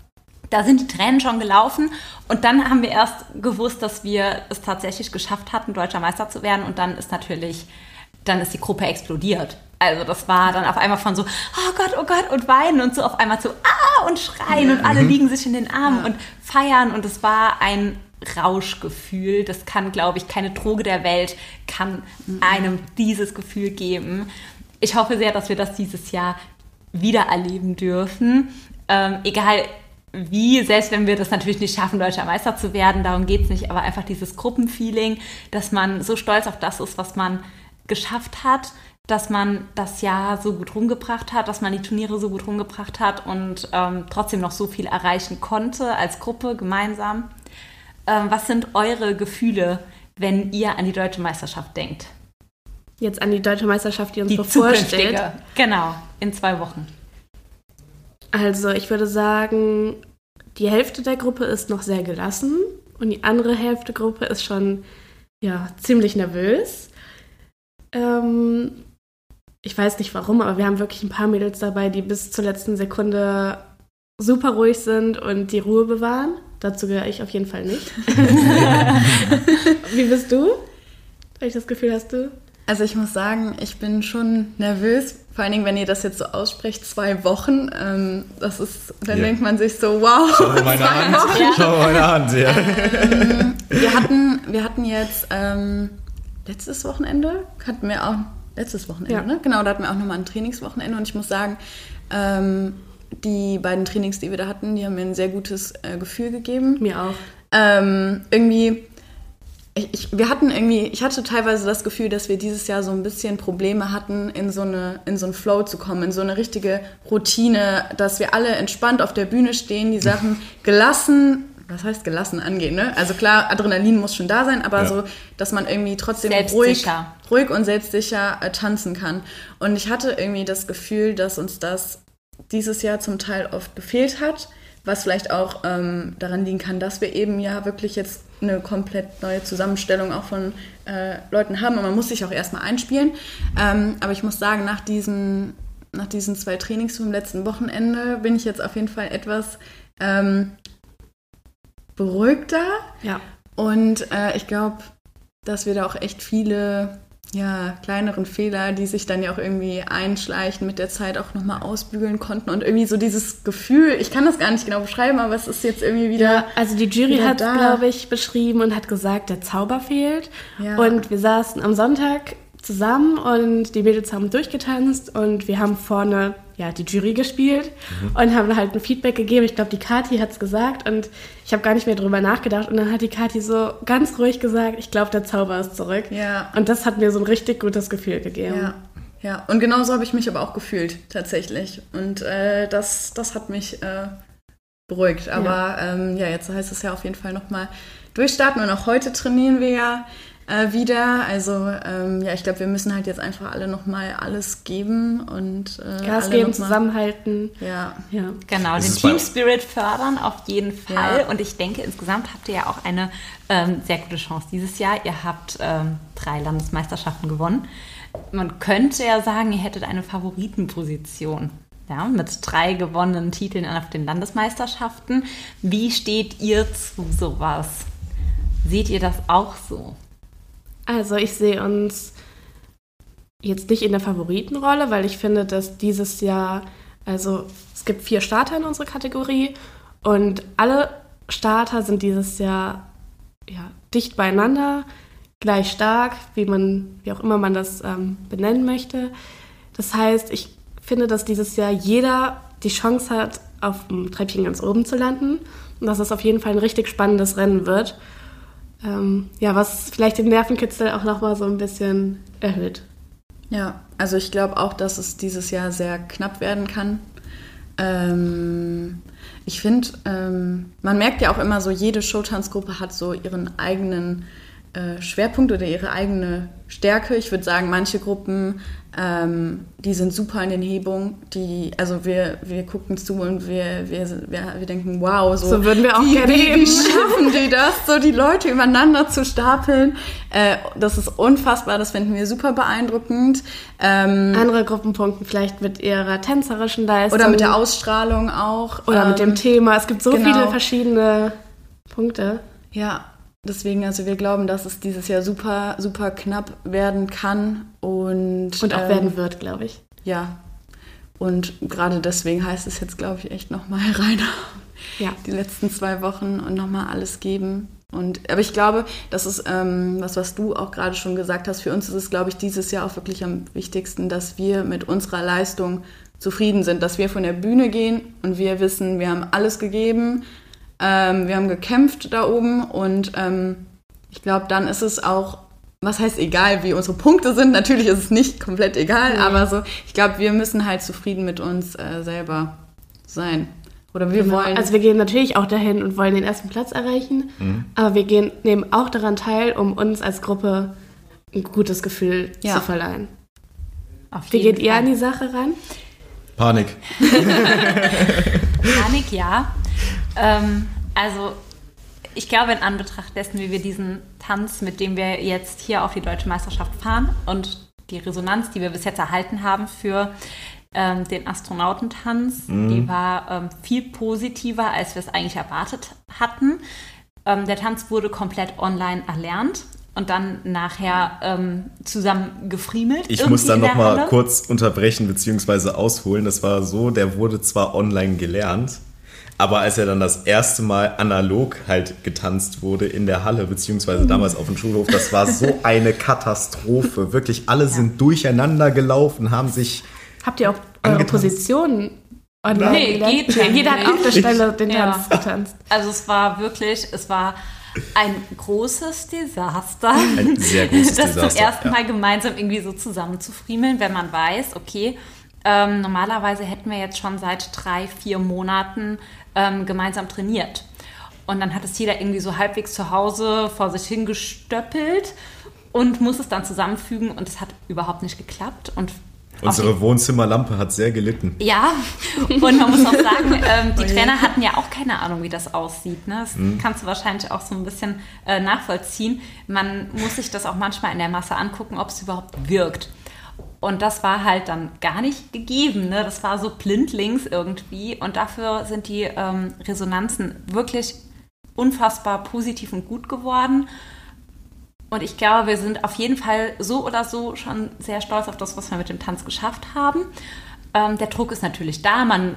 Da sind die Tränen schon gelaufen und dann haben wir erst gewusst, dass wir es tatsächlich geschafft hatten, Deutscher Meister zu werden und dann ist natürlich, dann ist die Gruppe explodiert. Also das war dann auf einmal von so, oh Gott, oh Gott und weinen und so auf einmal so, ah und schreien und alle liegen sich in den Armen und feiern und es war ein Rauschgefühl. Das kann, glaube ich, keine Droge der Welt kann einem dieses Gefühl geben. Ich hoffe sehr, dass wir das dieses Jahr wieder erleben dürfen. Ähm, egal wie, selbst wenn wir das natürlich nicht schaffen, Deutscher Meister zu werden, darum geht es nicht, aber einfach dieses Gruppenfeeling, dass man so stolz auf das ist, was man geschafft hat, dass man das Jahr so gut rumgebracht hat, dass man die Turniere so gut rumgebracht hat und ähm, trotzdem noch so viel erreichen konnte als Gruppe gemeinsam. Ähm, was sind eure Gefühle, wenn ihr an die Deutsche Meisterschaft denkt? jetzt an die deutsche Meisterschaft, die uns Die bevorsteht. zukünftige. Genau, in zwei Wochen. Also ich würde sagen, die Hälfte der Gruppe ist noch sehr gelassen und die andere Hälfte der Gruppe ist schon ja, ziemlich nervös. Ähm, ich weiß nicht warum, aber wir haben wirklich ein paar Mädels dabei, die bis zur letzten Sekunde super ruhig sind und die Ruhe bewahren. Dazu gehöre ich auf jeden Fall nicht. Wie bist du? Welches Gefühl hast du? Also ich muss sagen, ich bin schon nervös, vor allen Dingen, wenn ihr das jetzt so aussprecht, zwei Wochen. Ähm, das ist, dann Ja. denkt man sich so, wow. Schau mal meine Hand. Ja. Schau mal meine Hand. Ja. Ähm, wir, hatten, wir hatten jetzt ähm, letztes Wochenende, hatten wir auch, letztes Wochenende, Ja. ne? Genau, da hatten wir auch nochmal ein Trainingswochenende und ich muss sagen, ähm, die beiden Trainings, die wir da hatten, die haben mir ein sehr gutes äh, Gefühl gegeben. Mir auch. Ähm, irgendwie, ich, ich, wir hatten irgendwie, ich hatte teilweise das Gefühl, dass wir dieses Jahr so ein bisschen Probleme hatten, in so eine, in so einen Flow zu kommen, in so eine richtige Routine, dass wir alle entspannt auf der Bühne stehen, die Sachen gelassen, was heißt gelassen angehen, ne? Also klar, Adrenalin muss schon da sein, aber Ja. so, dass man irgendwie trotzdem ruhig, Selbstsicher. ruhig und selbstsicher äh, tanzen kann. Und ich hatte irgendwie das Gefühl, dass uns das dieses Jahr zum Teil oft gefehlt hat, was vielleicht auch ähm, daran liegen kann, dass wir eben ja wirklich jetzt eine komplett neue Zusammenstellung auch von äh, Leuten haben und man muss sich auch erstmal einspielen. Ähm, aber ich muss sagen, nach diesen, nach diesen zwei Trainings vom letzten Wochenende bin ich jetzt auf jeden Fall etwas ähm, beruhigter Ja. und äh, ich glaube, dass wir da auch echt viele ja, kleineren Fehler, die sich dann ja auch irgendwie einschleichen, mit der Zeit auch nochmal ausbügeln konnten und irgendwie so dieses Gefühl, ich kann das gar nicht genau beschreiben, aber es ist jetzt irgendwie wieder... Ja, also die Jury wieder hat es, da. glaube ich, beschrieben und hat gesagt, der Zauber fehlt. Ja. Und wir saßen am Sonntag zusammen und die Mädels haben durchgetanzt und wir haben vorne ja, die Jury gespielt und haben halt ein Feedback gegeben. Ich glaube, die Kathi hat es gesagt und ich habe gar nicht mehr drüber nachgedacht. Und dann hat die Kathi so ganz ruhig gesagt, ich glaube, der Zauber ist zurück. Ja. Und das hat mir so ein richtig gutes Gefühl gegeben. Ja, ja. Und genauso habe ich mich aber auch gefühlt, tatsächlich. Und äh, das, das hat mich äh, beruhigt. Aber ja. Ähm, ja, jetzt heißt es ja auf jeden Fall nochmal durchstarten. Und auch heute trainieren wir ja äh, wieder. Also ähm, ja, ich glaube, wir müssen halt jetzt einfach alle nochmal alles geben und äh, Gas alle geben, noch mal, zusammenhalten. Ja. Ja. Genau, Das den ist bei- Team Spirit fördern auf jeden Fall. Ja. Und ich denke, insgesamt habt ihr ja auch eine ähm, sehr gute Chance dieses Jahr. Ihr habt ähm, drei Landesmeisterschaften gewonnen. Man könnte ja sagen, ihr hättet eine Favoritenposition. Ja, mit drei gewonnenen Titeln auf den Landesmeisterschaften. Wie steht ihr zu sowas? Seht ihr das auch so? Also ich sehe uns jetzt nicht in der Favoritenrolle, weil ich finde, dass dieses Jahr, also es gibt vier Starter in unserer Kategorie und alle Starter sind dieses Jahr ja, dicht beieinander, gleich stark, wie man, wie auch immer man das ähm, benennen möchte. Das heißt, ich finde, dass dieses Jahr jeder die Chance hat, auf dem Treppchen ganz oben zu landen und dass es auf jeden Fall ein richtig spannendes Rennen wird. Ähm, ja, was vielleicht den Nervenkitzel auch nochmal so ein bisschen erhöht. Ja, also ich glaube auch, dass es dieses Jahr sehr knapp werden kann. Ähm, ich finde, ähm, man merkt ja auch immer so, jede Showtanzgruppe hat so ihren eigenen äh, Schwerpunkt oder ihre eigene Stärke. Ich würde sagen, manche Gruppen, ähm, die sind super in den Hebungen. Die, also wir, wir gucken zu und wir, wir, wir, wir denken, wow, so, So würden wir auch wie, gerne wie, heben. wie schaffen die das, so die Leute übereinander zu stapeln? Äh, das ist unfassbar, das finden wir super beeindruckend. Ähm, Andere Gruppen punkten vielleicht mit ihrer tänzerischen Leistung. oder mit der Ausstrahlung auch. Oder ähm, mit dem Thema. Es gibt so genau. viele verschiedene Punkte. Ja, deswegen, also wir glauben, dass es dieses Jahr super, super knapp werden kann und, Und auch ähm, werden wird, glaube ich. Ja, und gerade deswegen heißt es jetzt, glaube ich, echt nochmal rein Ja. die letzten zwei Wochen und nochmal alles geben. Und, aber ich glaube, das ist ähm, was, was du auch gerade schon gesagt hast. Für uns ist es, glaube ich, dieses Jahr auch wirklich am wichtigsten, dass wir mit unserer Leistung zufrieden sind, dass wir von der Bühne gehen und wir wissen, wir haben alles gegeben. Ähm, wir haben gekämpft da oben und ähm, ich glaube, dann ist es auch, was heißt egal, wie unsere Punkte sind. Natürlich ist es nicht komplett egal, Nee. aber so, ich glaube, wir müssen halt zufrieden mit uns äh, selber sein. Oder wir Genau. wollen... Also wir gehen natürlich auch dahin und wollen den ersten Platz erreichen, Mhm. aber wir gehen, nehmen auch daran teil, um uns als Gruppe ein gutes Gefühl Ja. zu verleihen. Auf Wie jeden geht ihr Fall. an die Sache ran? Panik. Panik, ja. Ähm, also ich glaube, in Anbetracht dessen, wie wir diesen Tanz, mit dem wir jetzt hier auf die Deutsche Meisterschaft fahren und die Resonanz, die wir bis jetzt erhalten haben für ähm, den Astronautentanz, Mhm. die war ähm, viel positiver, als wir es eigentlich erwartet hatten. Ähm, der Tanz wurde komplett online erlernt und dann nachher ähm, zusammen gefriemelt. Ich irgendwie muss da in der nochmal Halle. kurz unterbrechen bzw. ausholen. Das war so, der wurde zwar online gelernt, aber als er dann das erste Mal analog halt getanzt wurde in der Halle, beziehungsweise damals auf dem Schulhof, das war so eine Katastrophe. Wirklich, alle sind durcheinander gelaufen, haben sich... Habt ihr auch eure Angetanzt. Positionen online Nee, gelernt? geht Okay, Jeder hat nicht. auf der Stelle den Ja. Tanz getanzt. Also es war wirklich, es war ein großes Desaster, Ein sehr großes das Desaster, zum ersten ja. Mal gemeinsam irgendwie so zusammenzufriemeln, wenn man weiß, okay, ähm, normalerweise hätten wir jetzt schon seit drei, vier Monaten ähm, gemeinsam trainiert. Und dann hat es jeder irgendwie so halbwegs zu Hause vor sich hingestöppelt und muss es dann zusammenfügen und es hat überhaupt nicht geklappt. Und auf die- Unsere Wohnzimmerlampe hat sehr gelitten. ja, und man muss auch sagen, ähm, die Trainer hatten ja auch keine Ahnung, wie das aussieht. Ne? Das kannst du wahrscheinlich auch so ein bisschen äh, nachvollziehen. Man muss sich das auch manchmal in der Masse angucken, ob es überhaupt wirkt. Und das war halt dann gar nicht gegeben. Ne? Das war so blindlings irgendwie. Und dafür sind die ähm, Resonanzen wirklich unfassbar positiv und gut geworden. Und ich glaube, wir sind auf jeden Fall so oder so schon sehr stolz auf das, was wir mit dem Tanz geschafft haben. Ähm, der Druck ist natürlich da. Man,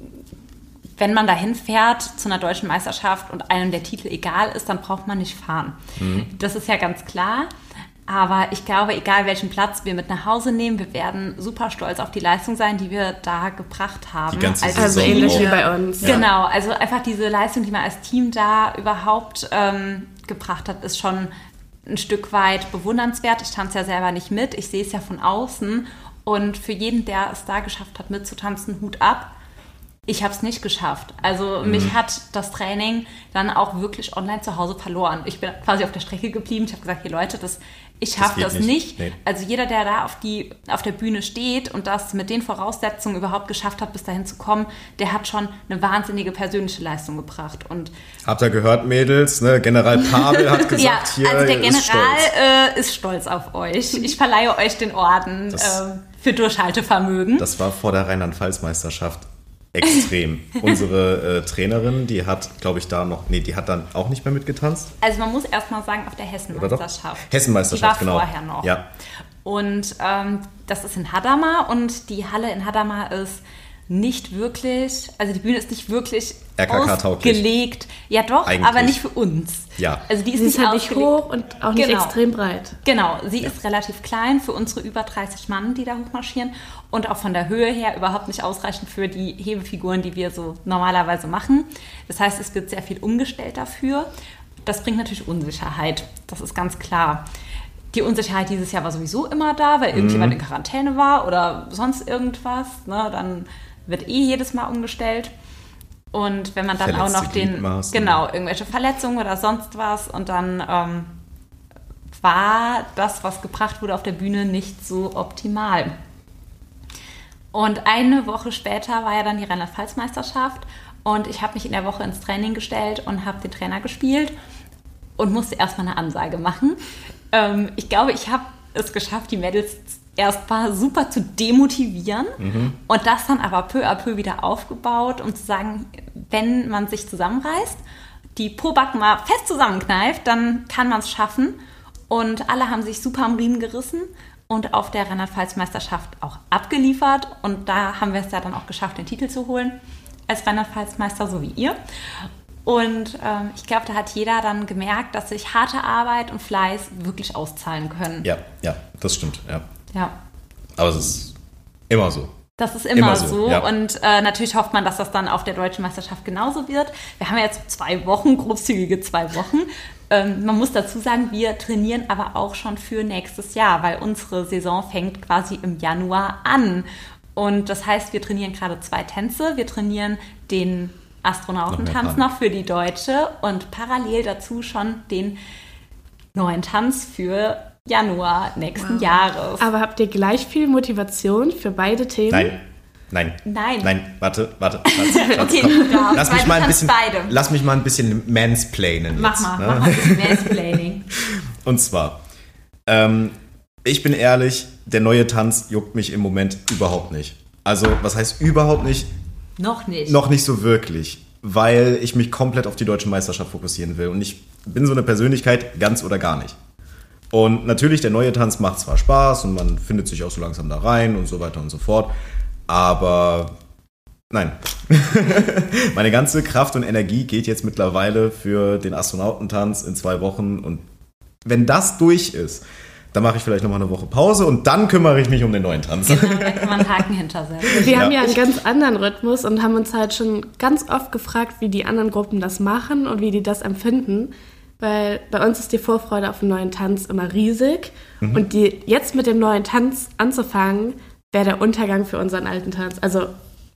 wenn man dahin fährt zu einer deutschen Meisterschaft und einem der Titel egal ist, dann braucht man nicht fahren. Mhm. Das ist ja ganz klar. Aber ich glaube, egal welchen Platz wir mit nach Hause nehmen, wir werden super stolz auf die Leistung sein, die wir da gebracht haben. Die ganze Als Also Saison ähnlich auch. wie bei uns. Ja. Genau, also einfach diese Leistung, die man als Team da überhaupt ähm, gebracht hat, ist schon ein Stück weit bewundernswert. Ich tanze ja selber nicht mit, ich sehe es ja von außen und für jeden, der es da geschafft hat, mitzutanzen, Hut ab. Ich habe es nicht geschafft. Also Mhm. mich hat das Training dann auch wirklich online zu Hause verloren. Ich bin quasi auf der Strecke geblieben. Ich habe gesagt, hey Leute, das, ich schaffe geht das, nicht. nicht. Nee. Also jeder, der da auf, die, auf der Bühne steht und das mit den Voraussetzungen überhaupt geschafft hat, bis dahin zu kommen, der hat schon eine wahnsinnige persönliche Leistung gebracht. Und Habt ihr gehört, Mädels? Ne? General Pavel hat gesagt, ja, hier also der ist General stolz. äh, ist stolz auf euch. Ich verleihe euch den Orden Das- äh, für Durchhaltevermögen. Das war vor der Rheinland-Pfalz-Meisterschaft extrem. Unsere äh, Trainerin, die hat, glaube ich, da noch, nee, die hat dann auch nicht mehr mitgetanzt. Also man muss erst mal sagen, auf der Oder doch? Hessenmeisterschaft. Hessenmeisterschaft, die war genau. vorher noch. Ja. Und ähm, das ist in Hadamar und die Halle in Hadamar ist nicht wirklich, also die Bühne ist nicht wirklich R K K-tauglich. ausgelegt. Ja doch, Eigentlich. aber nicht für uns. Ja. Also die ist Sie nicht ist halt nicht ausgelegt. hoch und auch nicht Genau. extrem breit. Genau, sie ist relativ klein für unsere über dreißig Mann, die da hochmarschieren und auch von der Höhe her überhaupt nicht ausreichend für die Hebefiguren, die wir so normalerweise machen. Das heißt, es wird sehr viel umgestellt dafür. Das bringt natürlich Unsicherheit, das ist ganz klar. Die Unsicherheit dieses Jahr war sowieso immer da, weil irgendjemand in Quarantäne war oder sonst irgendwas. Ne? Dann wird eh jedes Mal umgestellt. Und wenn man dann auch Verletzte noch den, Gliedmaßen. genau, irgendwelche Verletzungen oder sonst was und dann ähm, war das, was gebracht wurde auf der Bühne, nicht so optimal. Und eine Woche später war ja dann die Rheinland-Pfalz-Meisterschaft und ich habe mich in der Woche ins Training gestellt und habe den Trainer gespielt und musste erstmal eine Ansage machen. Ähm, ich glaube, ich habe es geschafft, die Mädels erstmal super zu demotivieren und das dann aber peu à peu wieder aufgebaut, um zu sagen, wenn man sich zusammenreißt, die Pobacken mal fest zusammenkneift, dann kann man es schaffen. Und alle haben sich super am Riemen gerissen und auf der Rheinland-Pfalz-Meisterschaft auch abgeliefert. Und da haben wir es ja dann auch geschafft, den Titel zu holen als Rheinland-Pfalz-Meister, so wie ihr. Und ähm, ich glaube, da hat jeder dann gemerkt, dass sich harte Arbeit und Fleiß wirklich auszahlen können. Ja, ja, das stimmt, ja. Ja. Aber es ist immer so. Das ist immer, Immer so. so, ja. Und äh, natürlich hofft man, dass das dann auf der Deutschen Meisterschaft genauso wird. Wir haben ja jetzt zwei Wochen, großzügige zwei Wochen. Ähm, man muss dazu sagen, wir trainieren aber auch schon für nächstes Jahr, weil unsere Saison fängt quasi im Januar an. Und das heißt, wir trainieren gerade zwei Tänze. Wir trainieren den Astronautentanz Noch noch für die Deutsche und parallel dazu schon den neuen Tanz für Januar nächsten Wow. Jahres. Aber habt ihr gleich viel Motivation für beide Themen? Nein. Nein. Nein. Nein, warte, warte. warte Okay, komm. du darfst, Lass weil mich du mal ein kannst bisschen, beide. lass mich mal ein bisschen mansplainen Mach jetzt, mal, ne? mach mal ein bisschen Mansplaining. Und zwar, ähm, ich bin ehrlich, der neue Tanz juckt mich im Moment überhaupt nicht. Also, was heißt überhaupt nicht? Noch nicht. Noch nicht so wirklich, weil ich mich komplett auf die deutsche Meisterschaft fokussieren will. Und ich bin so eine Persönlichkeit, ganz oder gar nicht. Und natürlich, der neue Tanz macht zwar Spaß und man findet sich auch so langsam da rein und so weiter und so fort, aber nein. Meine ganze Kraft und Energie geht jetzt mittlerweile für den Astronautentanz in zwei Wochen und wenn das durch ist, dann mache ich vielleicht nochmal eine Woche Pause und dann kümmere ich mich um den neuen Tanz. Genau, da kann man einen Haken hintersetzen. Wir Ja. haben ja einen ganz anderen Rhythmus und haben uns halt schon ganz oft gefragt, wie die anderen Gruppen das machen und wie die das empfinden. Weil bei uns ist die Vorfreude auf den neuen Tanz immer riesig. Mhm. Und die, jetzt mit dem neuen Tanz anzufangen, wäre der Untergang für unseren alten Tanz. Also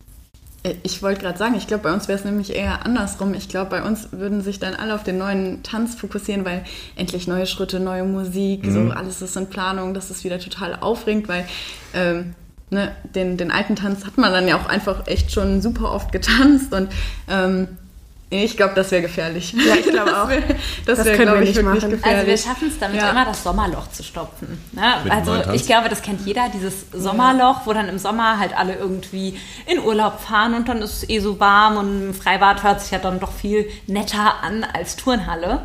Ich wollte gerade sagen, ich glaube, bei uns wäre es nämlich eher andersrum. Ich glaube, bei uns würden sich dann alle auf den neuen Tanz fokussieren, weil endlich neue Schritte, neue Musik, Mhm. so alles ist in Planung, das ist wieder total aufregend, weil ähm, ne, den, den alten Tanz hat man dann ja auch einfach echt schon super oft getanzt und ähm, ich glaube, das wäre gefährlich. Ja, ich glaube auch. Das wäre, das Das wär, können wir glaube ich, nicht wirklich machen. gefährlich. Also wir schaffen es damit Ja. immer, das Sommerloch zu stopfen. Ne? Mit dem neuen Also Tanz? ich glaube, das kennt jeder, dieses Sommerloch, wo dann im Sommer halt alle irgendwie in Urlaub fahren und dann ist es eh so warm und im Freibad hört sich ja dann doch viel netter an als Turnhalle.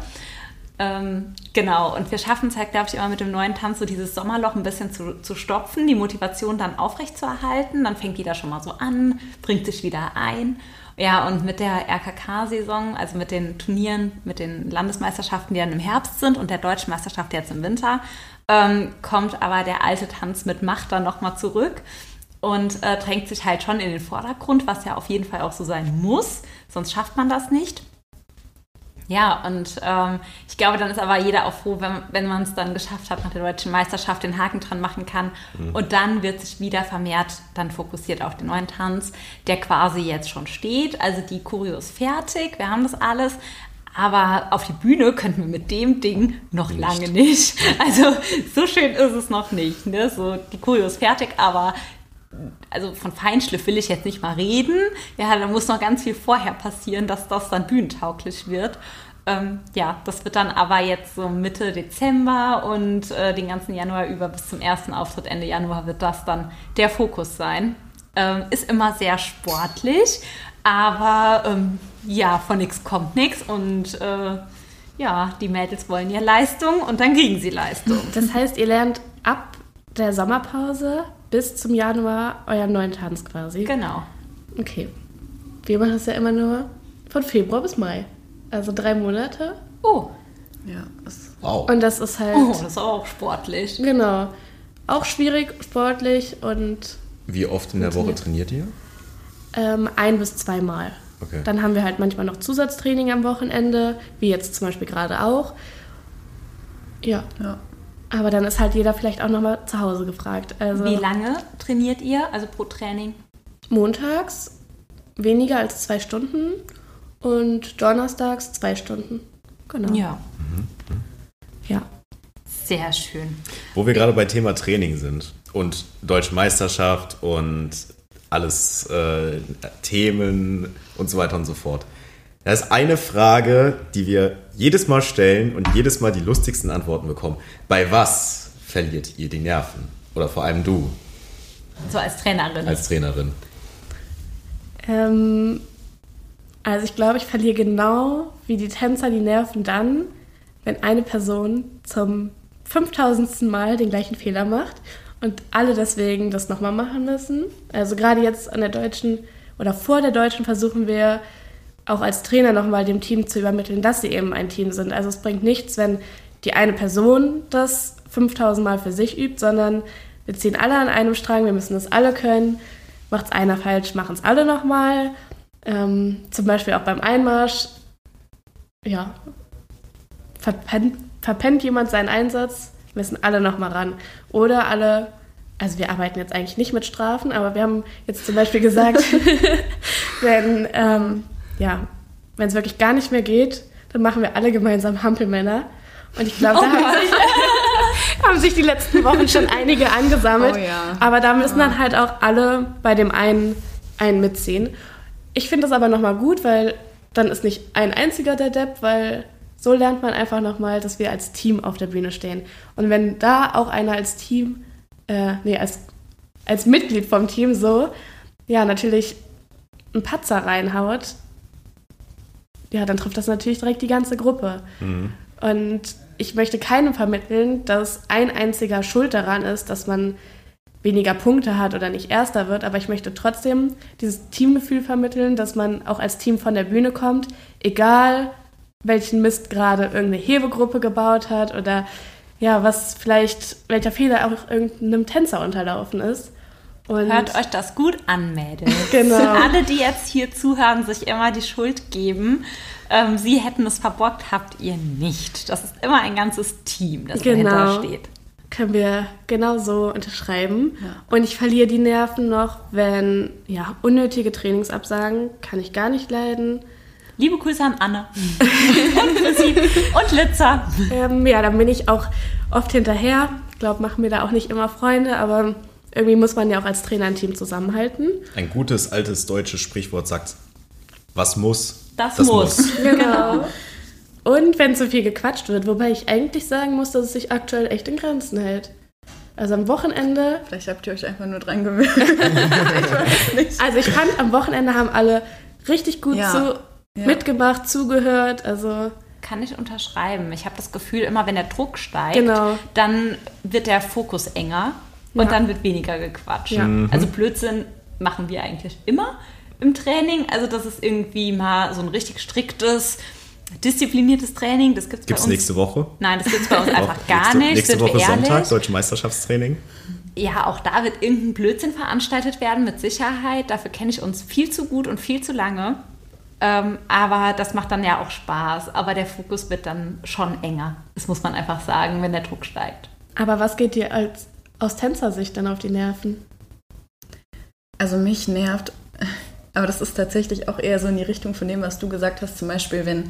Ähm, genau, und wir schaffen es halt, glaube ich, immer mit dem neuen Tanz so dieses Sommerloch ein bisschen zu, zu stopfen, die Motivation dann aufrechtzuerhalten. Dann fängt jeder schon mal so an, bringt sich wieder ein. Ja, und mit der R K K-Saison, also mit den Turnieren, mit den Landesmeisterschaften, die dann im Herbst sind und der Deutschen Meisterschaft jetzt im Winter, ähm, kommt aber der alte Tanz mit Macht dann nochmal zurück und äh, drängt sich halt schon in den Vordergrund, was ja auf jeden Fall auch so sein muss, sonst schafft man das nicht. Ja, und ähm, ich glaube, dann ist aber jeder auch froh, wenn, wenn man es dann geschafft hat, nach der Deutschen Meisterschaft den Haken dran machen kann. Mhm. Und dann wird sich wieder vermehrt dann fokussiert auf den neuen Tanz, der quasi jetzt schon steht. Also die Choreo ist fertig, wir haben das alles. Aber auf die Bühne könnten wir mit dem Ding noch nicht. lange nicht. Also so schön ist es noch nicht. Ne? So, die Choreo ist fertig, aber also von Feinschliff will ich jetzt nicht mal reden. Ja, da muss noch ganz viel vorher passieren, dass das dann bühnentauglich wird. Ähm, ja, das wird dann aber jetzt so Mitte Dezember und äh, den ganzen Januar über bis zum ersten Auftritt Ende Januar wird das dann der Fokus sein. Ähm, ist immer sehr sportlich, aber ähm, ja, von nichts kommt nichts und äh, ja, die Mädels wollen ja Leistung und dann kriegen sie Leistung. das heißt, ihr lernt ab der Sommerpause bis zum Januar euren neuen Tanz quasi. Genau. Okay. Wir machen es ja immer nur von Februar bis Mai. Also drei Monate. Oh, Ja, das Wow. Und das ist halt, oh, das ist auch sportlich. genau, auch schwierig, sportlich und Wie oft in der Woche trainiert ihr? ähm, ein- bis zweimal. Okay. Dann haben wir halt manchmal noch Zusatztraining am Wochenende, wie jetzt zum Beispiel gerade auch. Ja, ja. aber dann ist halt jeder vielleicht auch nochmal zu Hause gefragt. Also Wie lange trainiert ihr, also pro Training? montags weniger als zwei Stunden und donnerstags zwei Stunden. Genau. Ja, Ja. sehr schön. Wo wir gerade bei Thema Training sind und Deutsche Meisterschaft und alles äh, Themen und so weiter und so fort. Da ist eine Frage, die wir jedes Mal stellen und jedes Mal die lustigsten Antworten bekommen. Bei was verliert ihr die Nerven? Oder vor allem du So als Trainerin. als Trainerin. Ähm, also ich glaube, ich verliere genau wie die Tänzer die Nerven dann, wenn eine Person zum fünftausendsten Mal den gleichen Fehler macht und alle deswegen das nochmal machen müssen. Also gerade jetzt an der Deutschen oder vor der Deutschen versuchen wir auch als Trainer nochmal dem Team zu übermitteln, dass sie eben ein Team sind. Also es bringt nichts, wenn die eine Person das fünftausend Mal für sich übt, sondern wir ziehen alle an einem Strang, wir müssen das alle können. Macht es einer falsch, machen es alle nochmal. Ähm, zum Beispiel auch beim Einmarsch. Ja, verpennt, verpennt jemand seinen Einsatz, müssen alle nochmal ran. Oder alle, also wir arbeiten jetzt eigentlich nicht mit Strafen, aber wir haben jetzt zum Beispiel gesagt, wenn ähm, ja, wenn es wirklich gar nicht mehr geht, dann machen wir alle gemeinsam Hampelmänner. Und ich glaube, Oh da, haben sich, haben sich die letzten Wochen schon einige angesammelt. Oh ja. Aber da müssen dann halt auch alle bei dem einen, einen mitziehen. Ich finde das aber nochmal gut, weil dann ist nicht ein einziger der Depp, weil so lernt man einfach nochmal, dass wir als Team auf der Bühne stehen. Und wenn da auch einer als Team, äh, nee, als, als Mitglied vom Team so, ja, natürlich einen Patzer reinhaut, ja, dann trifft das natürlich direkt die ganze Gruppe. Mhm. Und ich möchte keinem vermitteln, dass ein einziger schuld daran ist, dass man weniger Punkte hat oder nicht Erster wird, aber ich möchte trotzdem dieses Teamgefühl vermitteln, dass man auch als Team von der Bühne kommt, egal welchen Mist gerade irgendeine Hebegruppe gebaut hat oder ja, was vielleicht, welcher Fehler auch irgendeinem Tänzer unterlaufen ist. Und hört euch das gut an, Mädels. Genau. Alle, die jetzt hier zuhören, sich immer die Schuld geben, ähm, sie hätten es verbockt, habt ihr nicht. Das ist immer ein ganzes Team, das genau. dahinter steht. Können wir genau so unterschreiben. Ja. Und ich verliere die Nerven noch, wenn ja, unnötige Trainingsabsagen kann ich gar nicht leiden. Liebe Grüße an Anne und Chrissy und Litzer. Ähm, ja, dann bin ich auch oft hinterher. Ich glaube, machen mir da auch nicht immer Freunde, aber irgendwie muss man ja auch als Trainer ein Team zusammenhalten. Ein gutes, altes deutsches Sprichwort sagt, was muss, das, das muss. muss. Genau. Und wenn zu viel gequatscht wird, wobei ich eigentlich sagen muss, dass es sich aktuell echt in Grenzen hält. Also am Wochenende... Vielleicht habt ihr euch einfach nur dran gewöhnt. Ich weiß nicht. Also ich fand, am Wochenende haben alle richtig gut ja. zu, ja. mitgemacht, zugehört. Also kann ich unterschreiben. Ich habe das Gefühl, immer wenn der Druck steigt, genau. dann wird der Fokus enger und ja. dann wird weniger gequatscht. Ja. Mhm. Also Blödsinn machen wir eigentlich immer im Training. Also das ist irgendwie mal so ein richtig striktes... diszipliniertes Training, das gibt es bei uns. Gibt es nächste Woche? Nein, das gibt es bei uns einfach gar nächste, nicht. Nächste Woche ehrlich. Sonntag, Deutsche Meisterschaftstraining. Ja, auch da wird irgendein Blödsinn veranstaltet werden, mit Sicherheit. Dafür kenne ich uns viel zu gut und viel zu lange. Ähm, aber das macht dann ja auch Spaß. Aber der Fokus wird dann schon enger. Das muss man einfach sagen, wenn der Druck steigt. Aber was geht dir als, aus Tänzersicht dann auf die Nerven? Also mich nervt, aber das ist tatsächlich auch eher so in die Richtung von dem, was du gesagt hast. Zum Beispiel, wenn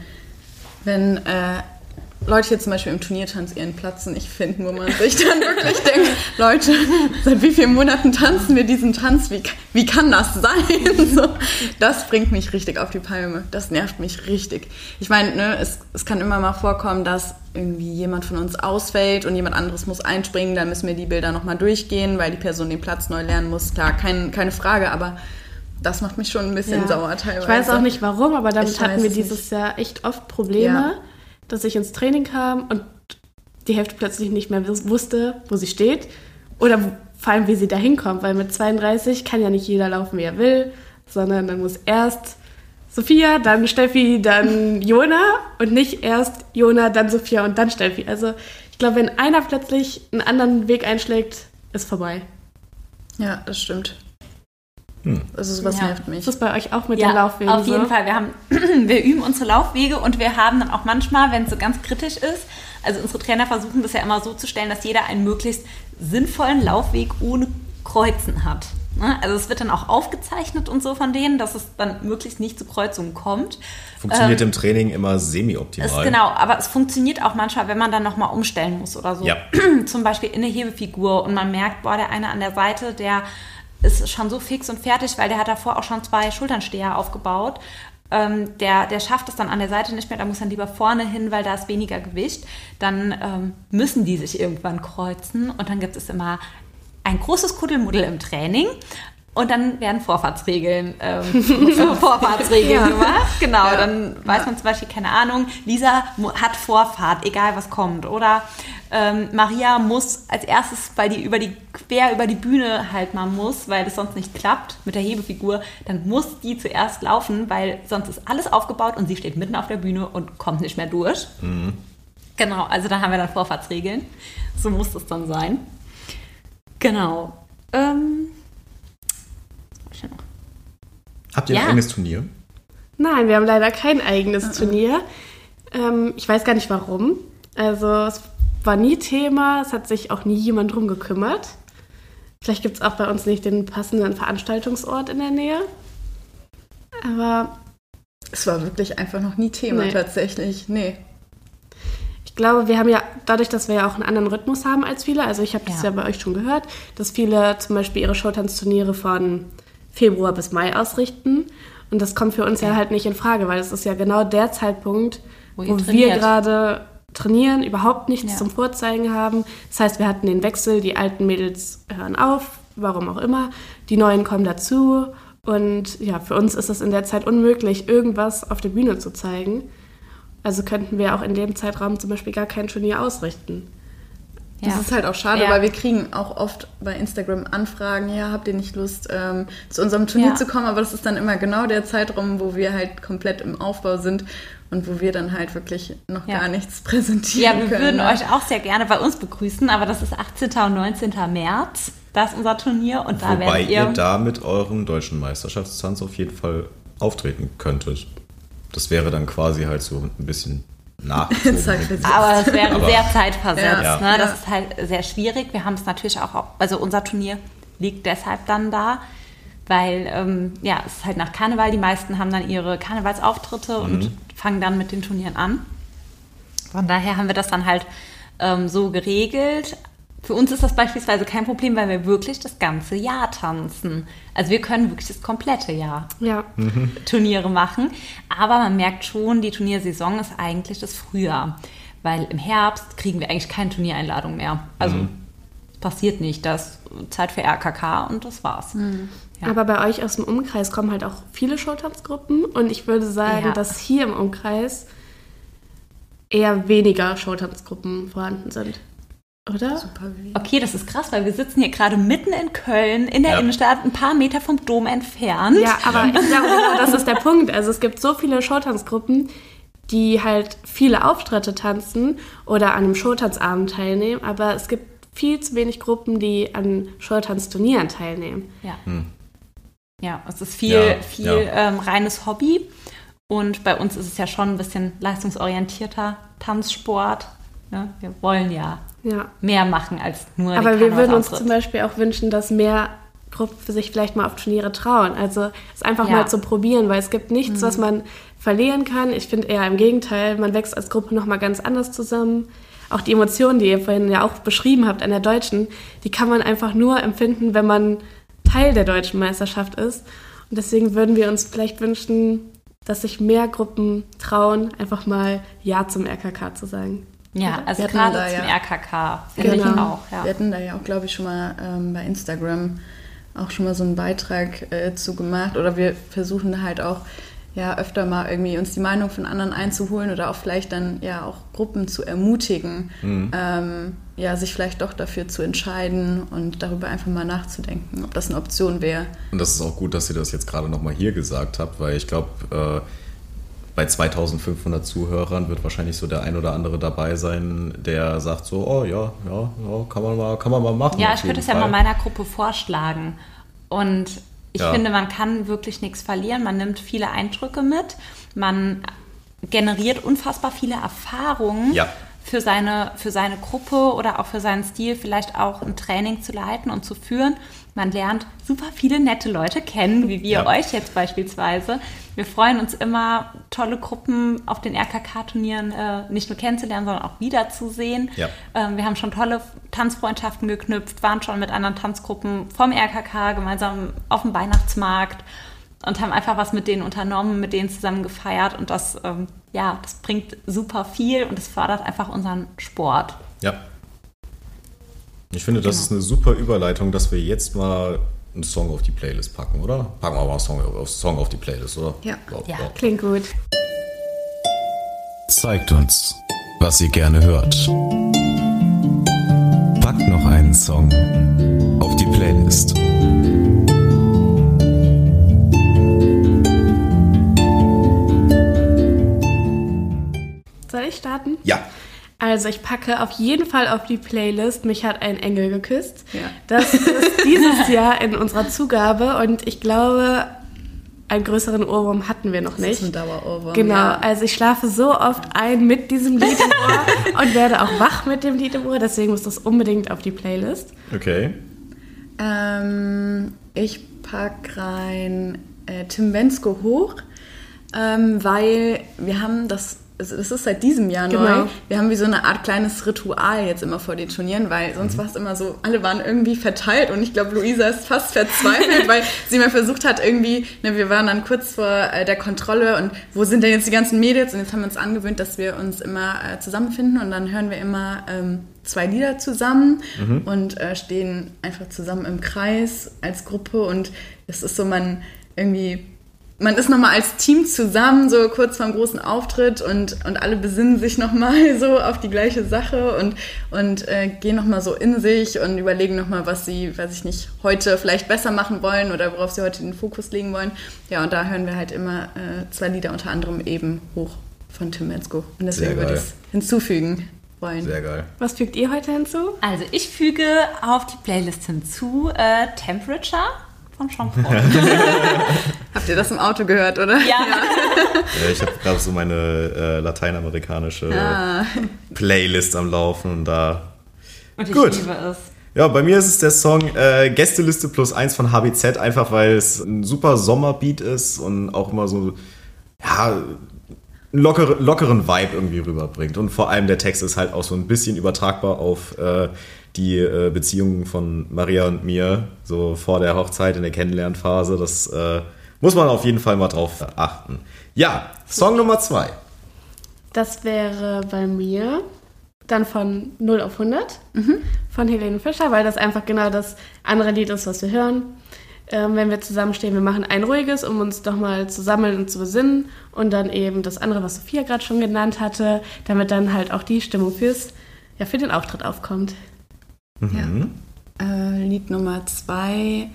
Wenn äh, Leute hier zum Beispiel im Turniertanz ihren Platz nicht finden, wo man sich dann wirklich denkt, Leute, seit wie vielen Monaten tanzen wir diesen Tanz? Wie, wie kann das sein? So, das bringt mich richtig auf die Palme. Das nervt mich richtig. Ich meine, ne, es, es kann immer mal vorkommen, dass irgendwie jemand von uns ausfällt und jemand anderes muss einspringen. Dann müssen wir die Bilder nochmal durchgehen, weil die Person den Platz neu lernen muss. Klar, kein, keine Frage, aber... das macht mich schon ein bisschen ja. sauer teilweise. Ich weiß auch nicht warum, aber damit ich hatten wir dieses nicht. Jahr echt oft Probleme, ja. dass ich ins Training kam und die Hälfte plötzlich nicht mehr wusste, wo sie steht oder vor allem, wie sie da hinkommt, weil mit zweiunddreißig kann ja nicht jeder laufen, wie er will, sondern dann muss erst Sophia, dann Steffi, dann Jona und nicht erst Jona, dann Sophia und dann Steffi. Also ich glaube, wenn einer plötzlich einen anderen Weg einschlägt, ist vorbei. Ja, das stimmt. Hm. Also sowas ja. nervt mich. Ist das bei euch auch mit ja, den Laufwegen auf jeden so? Fall. Wir, haben, wir üben unsere Laufwege und wir haben dann auch manchmal, wenn es so ganz kritisch ist, also unsere Trainer versuchen das ja immer so zu stellen, dass jeder einen möglichst sinnvollen Laufweg ohne Kreuzen hat. Also es wird dann auch aufgezeichnet und so von denen, dass es dann möglichst nicht zu Kreuzungen kommt. Funktioniert ähm, im Training immer semi-optimal. Ist genau, aber es funktioniert auch manchmal, wenn man dann nochmal umstellen muss oder so. Ja. Zum Beispiel in eine Hebefigur und man merkt, boah, der eine an der Seite, der ist schon so fix und fertig, weil der hat davor auch schon zwei Schulternsteher aufgebaut. Ähm, der, der schafft es dann an der Seite nicht mehr, da muss dann lieber vorne hin, weil da ist weniger Gewicht. Dann ähm, müssen die sich irgendwann kreuzen und dann gibt es immer ein großes Kuddelmuddel im Training und dann werden Vorfahrtsregeln, ähm, Vorfahrtsregeln ja. gemacht. Genau, ja. dann weiß ja. man zum Beispiel, keine Ahnung, Lisa hat Vorfahrt, egal was kommt. Oder ähm, Maria muss als erstes, weil die über die quer über die Bühne halt mal muss, weil das sonst nicht klappt mit der Hebefigur, dann muss die zuerst laufen, weil sonst ist alles aufgebaut und sie steht mitten auf der Bühne und kommt nicht mehr durch. Mhm. Genau, also da haben wir dann Vorfahrtsregeln. So muss das dann sein. Genau. Ähm, Habt ihr ja. ein eigenes Turnier? Nein, wir haben leider kein eigenes uh-uh. Turnier. Ähm, ich weiß gar nicht warum. Also es war nie Thema, es hat sich auch nie jemand drum gekümmert. Vielleicht gibt es auch bei uns nicht den passenden Veranstaltungsort in der Nähe. Aber es war wirklich einfach noch nie Thema nee. tatsächlich. Nee. Ich Ich glaube, wir haben ja, dadurch, dass wir ja auch einen anderen Rhythmus haben als viele, also ich habe das Ja. ja bei euch schon gehört, dass viele zum Beispiel ihre Showtanzturniere von Februar bis Mai ausrichten. Und das kommt für uns ja halt nicht in Frage, weil es ist ja genau der Zeitpunkt, Wo wo, ihr wir trainiert. gerade trainieren, überhaupt nichts Ja. zum Vorzeigen haben. Das heißt, wir hatten den Wechsel, die alten Mädels hören auf, warum auch immer, die neuen kommen dazu. Und ja, für uns ist es in der Zeit unmöglich, irgendwas auf der Bühne zu zeigen. Also könnten wir auch in dem Zeitraum zum Beispiel gar kein Turnier ausrichten. Ja. Das ist halt auch schade, Ja. weil wir kriegen auch oft bei Instagram Anfragen, ja, habt ihr nicht Lust, ähm, zu unserem Turnier Ja. zu kommen? Aber das ist dann immer genau der Zeitraum, wo wir halt komplett im Aufbau sind und wo wir dann halt wirklich noch Ja. gar nichts präsentieren Ja, wir können. würden ne? euch auch sehr gerne bei uns begrüßen, aber das ist achtzehnten und neunzehnten März. Das ist unser Turnier und da Wobei werdet ihr... ihr da mit eurem deutschen Meisterschaftstanz auf jeden Fall auftreten könntet. Das wäre dann quasi halt so ein bisschen nachgezogen. Sag ich jetzt. Aber es wäre Aber- sehr zeitversetzt. Ja. Ne? Das Ja. ist halt sehr schwierig. Wir haben es natürlich auch, also unser Turnier liegt deshalb dann da, weil ähm, ja, es ist halt nach Karneval. Die meisten haben dann ihre Karnevalsauftritte und fangen dann mit den Turnieren an. Von daher haben wir das dann halt ähm, so geregelt. Für uns ist das beispielsweise kein Problem, weil wir wirklich das ganze Jahr tanzen. Also wir können wirklich das komplette Jahr Ja, Turniere machen. Aber man merkt schon, die Turniersaison ist eigentlich das Frühjahr. Weil im Herbst kriegen wir eigentlich keine Turniereinladung mehr. Also passiert nicht. Das ist Zeit für R K K und das war's. Ja. aber bei euch aus dem Umkreis kommen halt auch viele Showtanzgruppen und ich würde sagen, Ja. dass hier im Umkreis eher weniger Showtanzgruppen vorhanden sind. Oder? Okay, das ist krass, weil wir sitzen hier gerade mitten in Köln, in der Ja. Innenstadt, ein paar Meter vom Dom entfernt. Ja, aber ich glaube, genau das ist der Punkt. Also es gibt so viele Showtanzgruppen, die halt viele Auftritte tanzen oder an einem Showtanzabend teilnehmen, aber es gibt viel zu wenig Gruppen, die an Showtanzturnieren teilnehmen. Ja. Ja, es ist viel, Ja, viel ja. Ähm, reines Hobby. Und bei uns ist es ja schon ein bisschen leistungsorientierter Tanzsport. Ne? Wir wollen ja Ja. mehr machen als nur Aber den wir würden uns Karnevalsauftritt. zum Beispiel auch wünschen, dass mehr Gruppen sich vielleicht mal auf Turniere trauen. Also es einfach Ja. mal zu probieren, weil es gibt nichts, was man verlieren kann. Ich finde eher im Gegenteil, man wächst als Gruppe nochmal ganz anders zusammen. Auch die Emotionen, die ihr vorhin ja auch beschrieben habt an der Deutschen, die kann man einfach nur empfinden, wenn man Teil der deutschen Meisterschaft ist. Und deswegen würden wir uns vielleicht wünschen, dass sich mehr Gruppen trauen, einfach mal Ja zum R K K zu sagen. Ja, also Wir hatten gerade da zum ja- R K K finde ich Genau. auch. Ja. Wir hatten da ja auch, glaube ich, schon mal ähm, bei Instagram auch schon mal so einen Beitrag äh, zu gemacht. Oder wir versuchen halt auch ja öfter mal irgendwie uns die Meinung von anderen einzuholen oder auch vielleicht dann ja auch Gruppen zu ermutigen, ähm, ja, sich vielleicht doch dafür zu entscheiden und darüber einfach mal nachzudenken, ob das eine Option wäre. Und das ist auch gut, dass ihr das jetzt gerade nochmal hier gesagt habt, weil ich glaube, äh, bei zweitausendfünfhundert Zuhörern wird wahrscheinlich so der ein oder andere dabei sein, der sagt so, oh ja, ja, ja kann man mal, kann man mal machen. Ja, auf ich würde jeden es ja Fall. mal meiner Gruppe vorschlagen. Und ich Ja. finde, man kann wirklich nichts verlieren. Man nimmt viele Eindrücke mit. Man generiert unfassbar viele Erfahrungen Ja. für seine, für seine Gruppe oder auch für seinen Stil, vielleicht auch ein Training zu leiten und zu führen. Man lernt super viele nette Leute kennen, wie wir Ja. euch jetzt beispielsweise. Wir freuen uns immer, tolle Gruppen auf den R K K-Turnieren äh, nicht nur kennenzulernen, sondern auch wiederzusehen. Ja. Ähm, wir haben schon tolle Tanzfreundschaften geknüpft, waren schon mit anderen Tanzgruppen vom R K K gemeinsam auf dem Weihnachtsmarkt und haben einfach was mit denen unternommen, mit denen zusammen gefeiert. Und das, ähm, ja, das bringt super viel und es fördert einfach unseren Sport. Ja. Ich finde, das ist eine super Überleitung, dass wir jetzt mal einen Song auf die Playlist packen, oder? Packen wir mal einen Song, auf- Song auf die Playlist, oder? Ja. Ja. Klingt gut. Zeigt uns, was ihr gerne hört. Packt noch einen Song auf die Playlist. Soll ich starten? Ja. Also ich packe auf jeden Fall auf die Playlist Mich hat ein Engel geküsst. Ja. Das ist dieses Jahr in unserer Zugabe und ich glaube, einen größeren Ohrwurm hatten wir noch Das nicht. ist ein Dauerohrwurm. Genau, Ja. also ich schlafe so oft ein mit diesem Lied im Ohr und werde auch wach mit dem Lied im Ohr, deswegen muss das unbedingt auf die Playlist. Okay. Ähm, ich pack rein äh, Tim Bendzko hoch, ähm, weil wir haben das also das ist seit diesem Jahr Genau. neu. Wir haben wie so eine Art kleines Ritual jetzt immer vor den Turnieren, weil sonst war es immer so, alle waren irgendwie verteilt und ich glaube, Luisa ist fast verzweifelt, weil sie mal versucht hat irgendwie, ne, wir waren dann kurz vor äh, der Kontrolle und wo sind denn jetzt die ganzen Mädels? Und jetzt haben wir uns angewöhnt, dass wir uns immer äh, zusammenfinden und dann hören wir immer ähm, zwei Lieder zusammen mhm. und äh, stehen einfach zusammen im Kreis als Gruppe und es ist so, man irgendwie, man ist nochmal als Team zusammen, so kurz vorm großen Auftritt und, und alle besinnen sich nochmal so auf die gleiche Sache und, und äh, gehen nochmal so in sich und überlegen nochmal, was sie, weiß ich nicht, heute vielleicht besser machen wollen oder worauf sie heute den Fokus legen wollen. Ja, und da hören wir halt immer äh, zwei Lieder, unter anderem eben Hoch von Tim Bendzko. Und deswegen würde ich es hinzufügen wollen. Sehr geil. Was fügt ihr heute hinzu? Also ich füge auf die Playlist hinzu äh, Temperature von Jean-Paul. Habt ihr das im Auto gehört, oder? Ja. Ja, ich habe gerade so meine äh, lateinamerikanische ah. Playlist am Laufen und da... Und ich Gut. liebe es. Ja, bei mir ist es der Song äh, Gästeliste plus eins von H B Z, einfach weil es ein super Sommerbeat ist und auch immer so, ja, einen lockere, lockeren Vibe irgendwie rüberbringt. Und vor allem der Text ist halt auch so ein bisschen übertragbar auf äh, die äh, Beziehungen von Maria und mir, so vor der Hochzeit in der Kennenlernphase. Das äh, muss man auf jeden Fall mal drauf achten. Ja, Song Nummer zwei. Das wäre bei mir dann von null auf hundert mhm. von Helene Fischer, weil das einfach genau das andere Lied ist, was wir hören. Ähm, wenn wir zusammenstehen, wir machen ein ruhiges, um uns doch mal zu sammeln und zu besinnen. Und dann eben das andere, was Sophia gerade schon genannt hatte, damit dann halt auch die Stimmung fürs, ja, für den Auftritt aufkommt. Mhm. Ja. Äh, Lied Nummer zwei.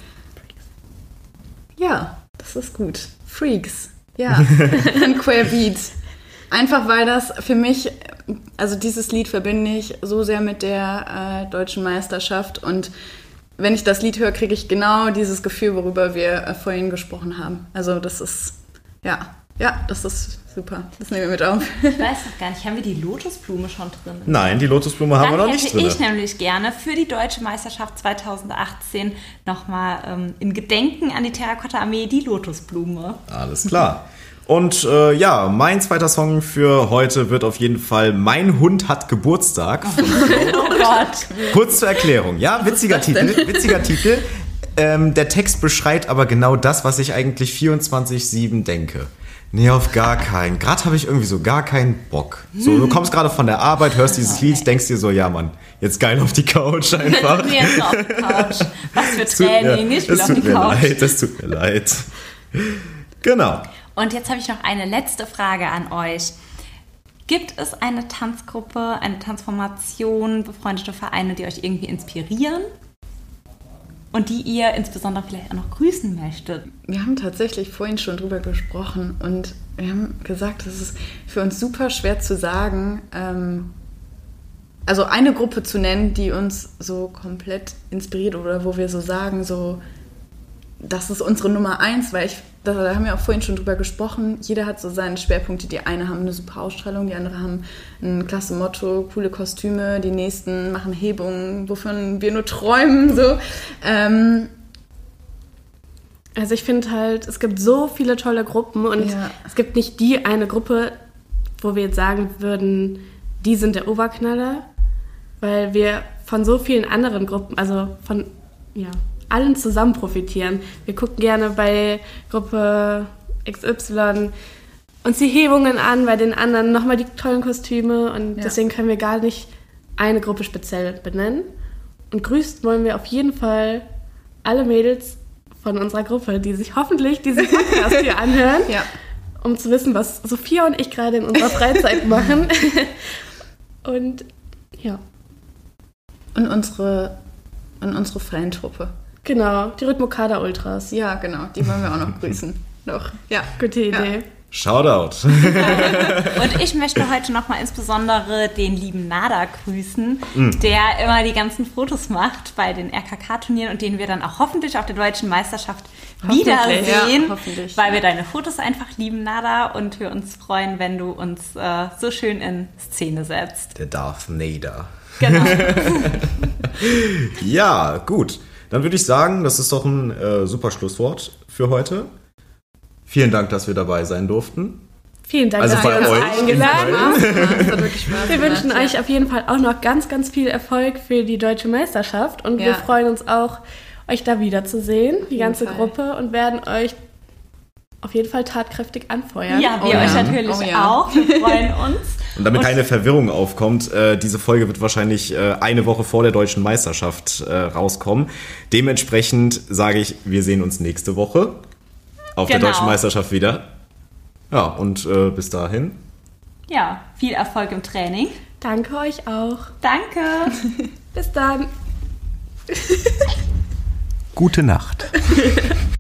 Ja, das ist gut. Freaks. Ja, ein Querbeat. Einfach weil das für mich, also dieses Lied verbinde ich so sehr mit der äh, deutschen Meisterschaft und wenn ich das Lied höre, kriege ich genau dieses Gefühl, worüber wir äh, vorhin gesprochen haben. Also das ist, ja, ja, das ist super. Das nehmen wir mit auf. Ich weiß noch gar nicht, haben wir die Lotusblume schon drin? Nein, die Lotusblume haben Dann wir noch nicht drin. hätte ich nämlich gerne für die Deutsche Meisterschaft zweitausendachtzehn nochmal ähm, in Gedenken an die Terrakotta-Armee die Lotusblume. Alles klar. Und äh, ja, mein zweiter Song für heute wird auf jeden Fall Mein Hund hat Geburtstag. Oh Gott. Kurz zur Erklärung. Ja, witziger Titel. Witziger Titel. Ähm, der Text beschreibt aber genau das, was ich eigentlich vierundzwanzig sieben denke. Nee, auf gar keinen. Gerade habe ich irgendwie so gar keinen Bock. So, du kommst gerade von der Arbeit, hörst dieses Lied, denkst dir so, ja Mann, jetzt geil auf die Couch einfach. Jetzt auf die Couch. Was für Training, ich will auf die Couch. Couch. Das tut mir leid. Genau. Und jetzt habe ich noch eine letzte Frage an euch. Gibt es eine Tanzgruppe, eine Tanzformation, befreundete Vereine, die euch irgendwie inspirieren? Und die ihr insbesondere vielleicht auch noch grüßen möchtet? Wir haben tatsächlich vorhin schon drüber gesprochen und wir haben gesagt, es ist für uns super schwer zu sagen, ähm, also eine Gruppe zu nennen, die uns so komplett inspiriert oder wo wir so sagen, so, das ist unsere Nummer eins, weil ich, da, da haben wir auch vorhin schon drüber gesprochen, jeder hat so seine Schwerpunkte, die eine haben eine super Ausstrahlung, die andere haben ein klasse Motto, coole Kostüme, die nächsten machen Hebungen, wovon wir nur träumen, so. Ähm, Also ich finde halt, es gibt so viele tolle Gruppen und ja. es gibt nicht die eine Gruppe, wo wir jetzt sagen würden, die sind der Oberknaller, weil wir von so vielen anderen Gruppen, also von, ja, allen zusammen profitieren. Wir gucken gerne bei Gruppe X Y uns die Hebungen an, bei den anderen nochmal die tollen Kostüme und ja. deswegen können wir gar nicht eine Gruppe speziell benennen. Und grüßt wollen wir auf jeden Fall alle Mädels von unserer Gruppe, die sich hoffentlich diesen Podcast hier anhören, ja. um zu wissen, was Sophia und ich gerade in unserer Freizeit machen. Und ja. Und unsere, und unsere Fantruppe. Genau, die Rhythmokada Ultras. Ja, genau, die wollen wir auch noch grüßen. Doch, ja. Gute Idee. Ja. Shoutout. Und ich möchte heute nochmal insbesondere den lieben Nada grüßen, mm. der immer die ganzen Fotos macht bei den R K K-Turnieren und den wir dann auch hoffentlich auf der Deutschen Meisterschaft wiedersehen, ja, hoffentlich, weil ja. wir deine Fotos einfach lieben, Nada, und wir uns freuen, wenn du uns äh, so schön in Szene setzt. Der Darth Vader. Genau. Ja, gut. Dann würde ich sagen, das ist doch ein äh, super Schlusswort für heute. Vielen Dank, dass wir dabei sein durften. Vielen Dank, Also dass ihr bei uns euch eingeladen habt. Ja, es hat wirklich Spaß Wir gemacht, wünschen ja. euch auf jeden Fall auch noch ganz, ganz viel Erfolg für die Deutsche Meisterschaft und wir Ja. freuen uns auch, euch da wiederzusehen, die ganze Fall. Gruppe, und werden euch auf jeden Fall tatkräftig anfeuern. Ja, wir Oh ja. euch natürlich Oh ja. auch. Wir freuen uns. Und damit keine Verwirrung aufkommt, äh, diese Folge wird wahrscheinlich äh, eine Woche vor der Deutschen Meisterschaft äh, rauskommen. Dementsprechend sage ich, wir sehen uns nächste Woche auf der Genau. Deutschen Meisterschaft wieder. Ja, und äh, bis dahin. Ja, viel Erfolg im Training. Danke euch auch. Danke. Bis dann. Gute Nacht.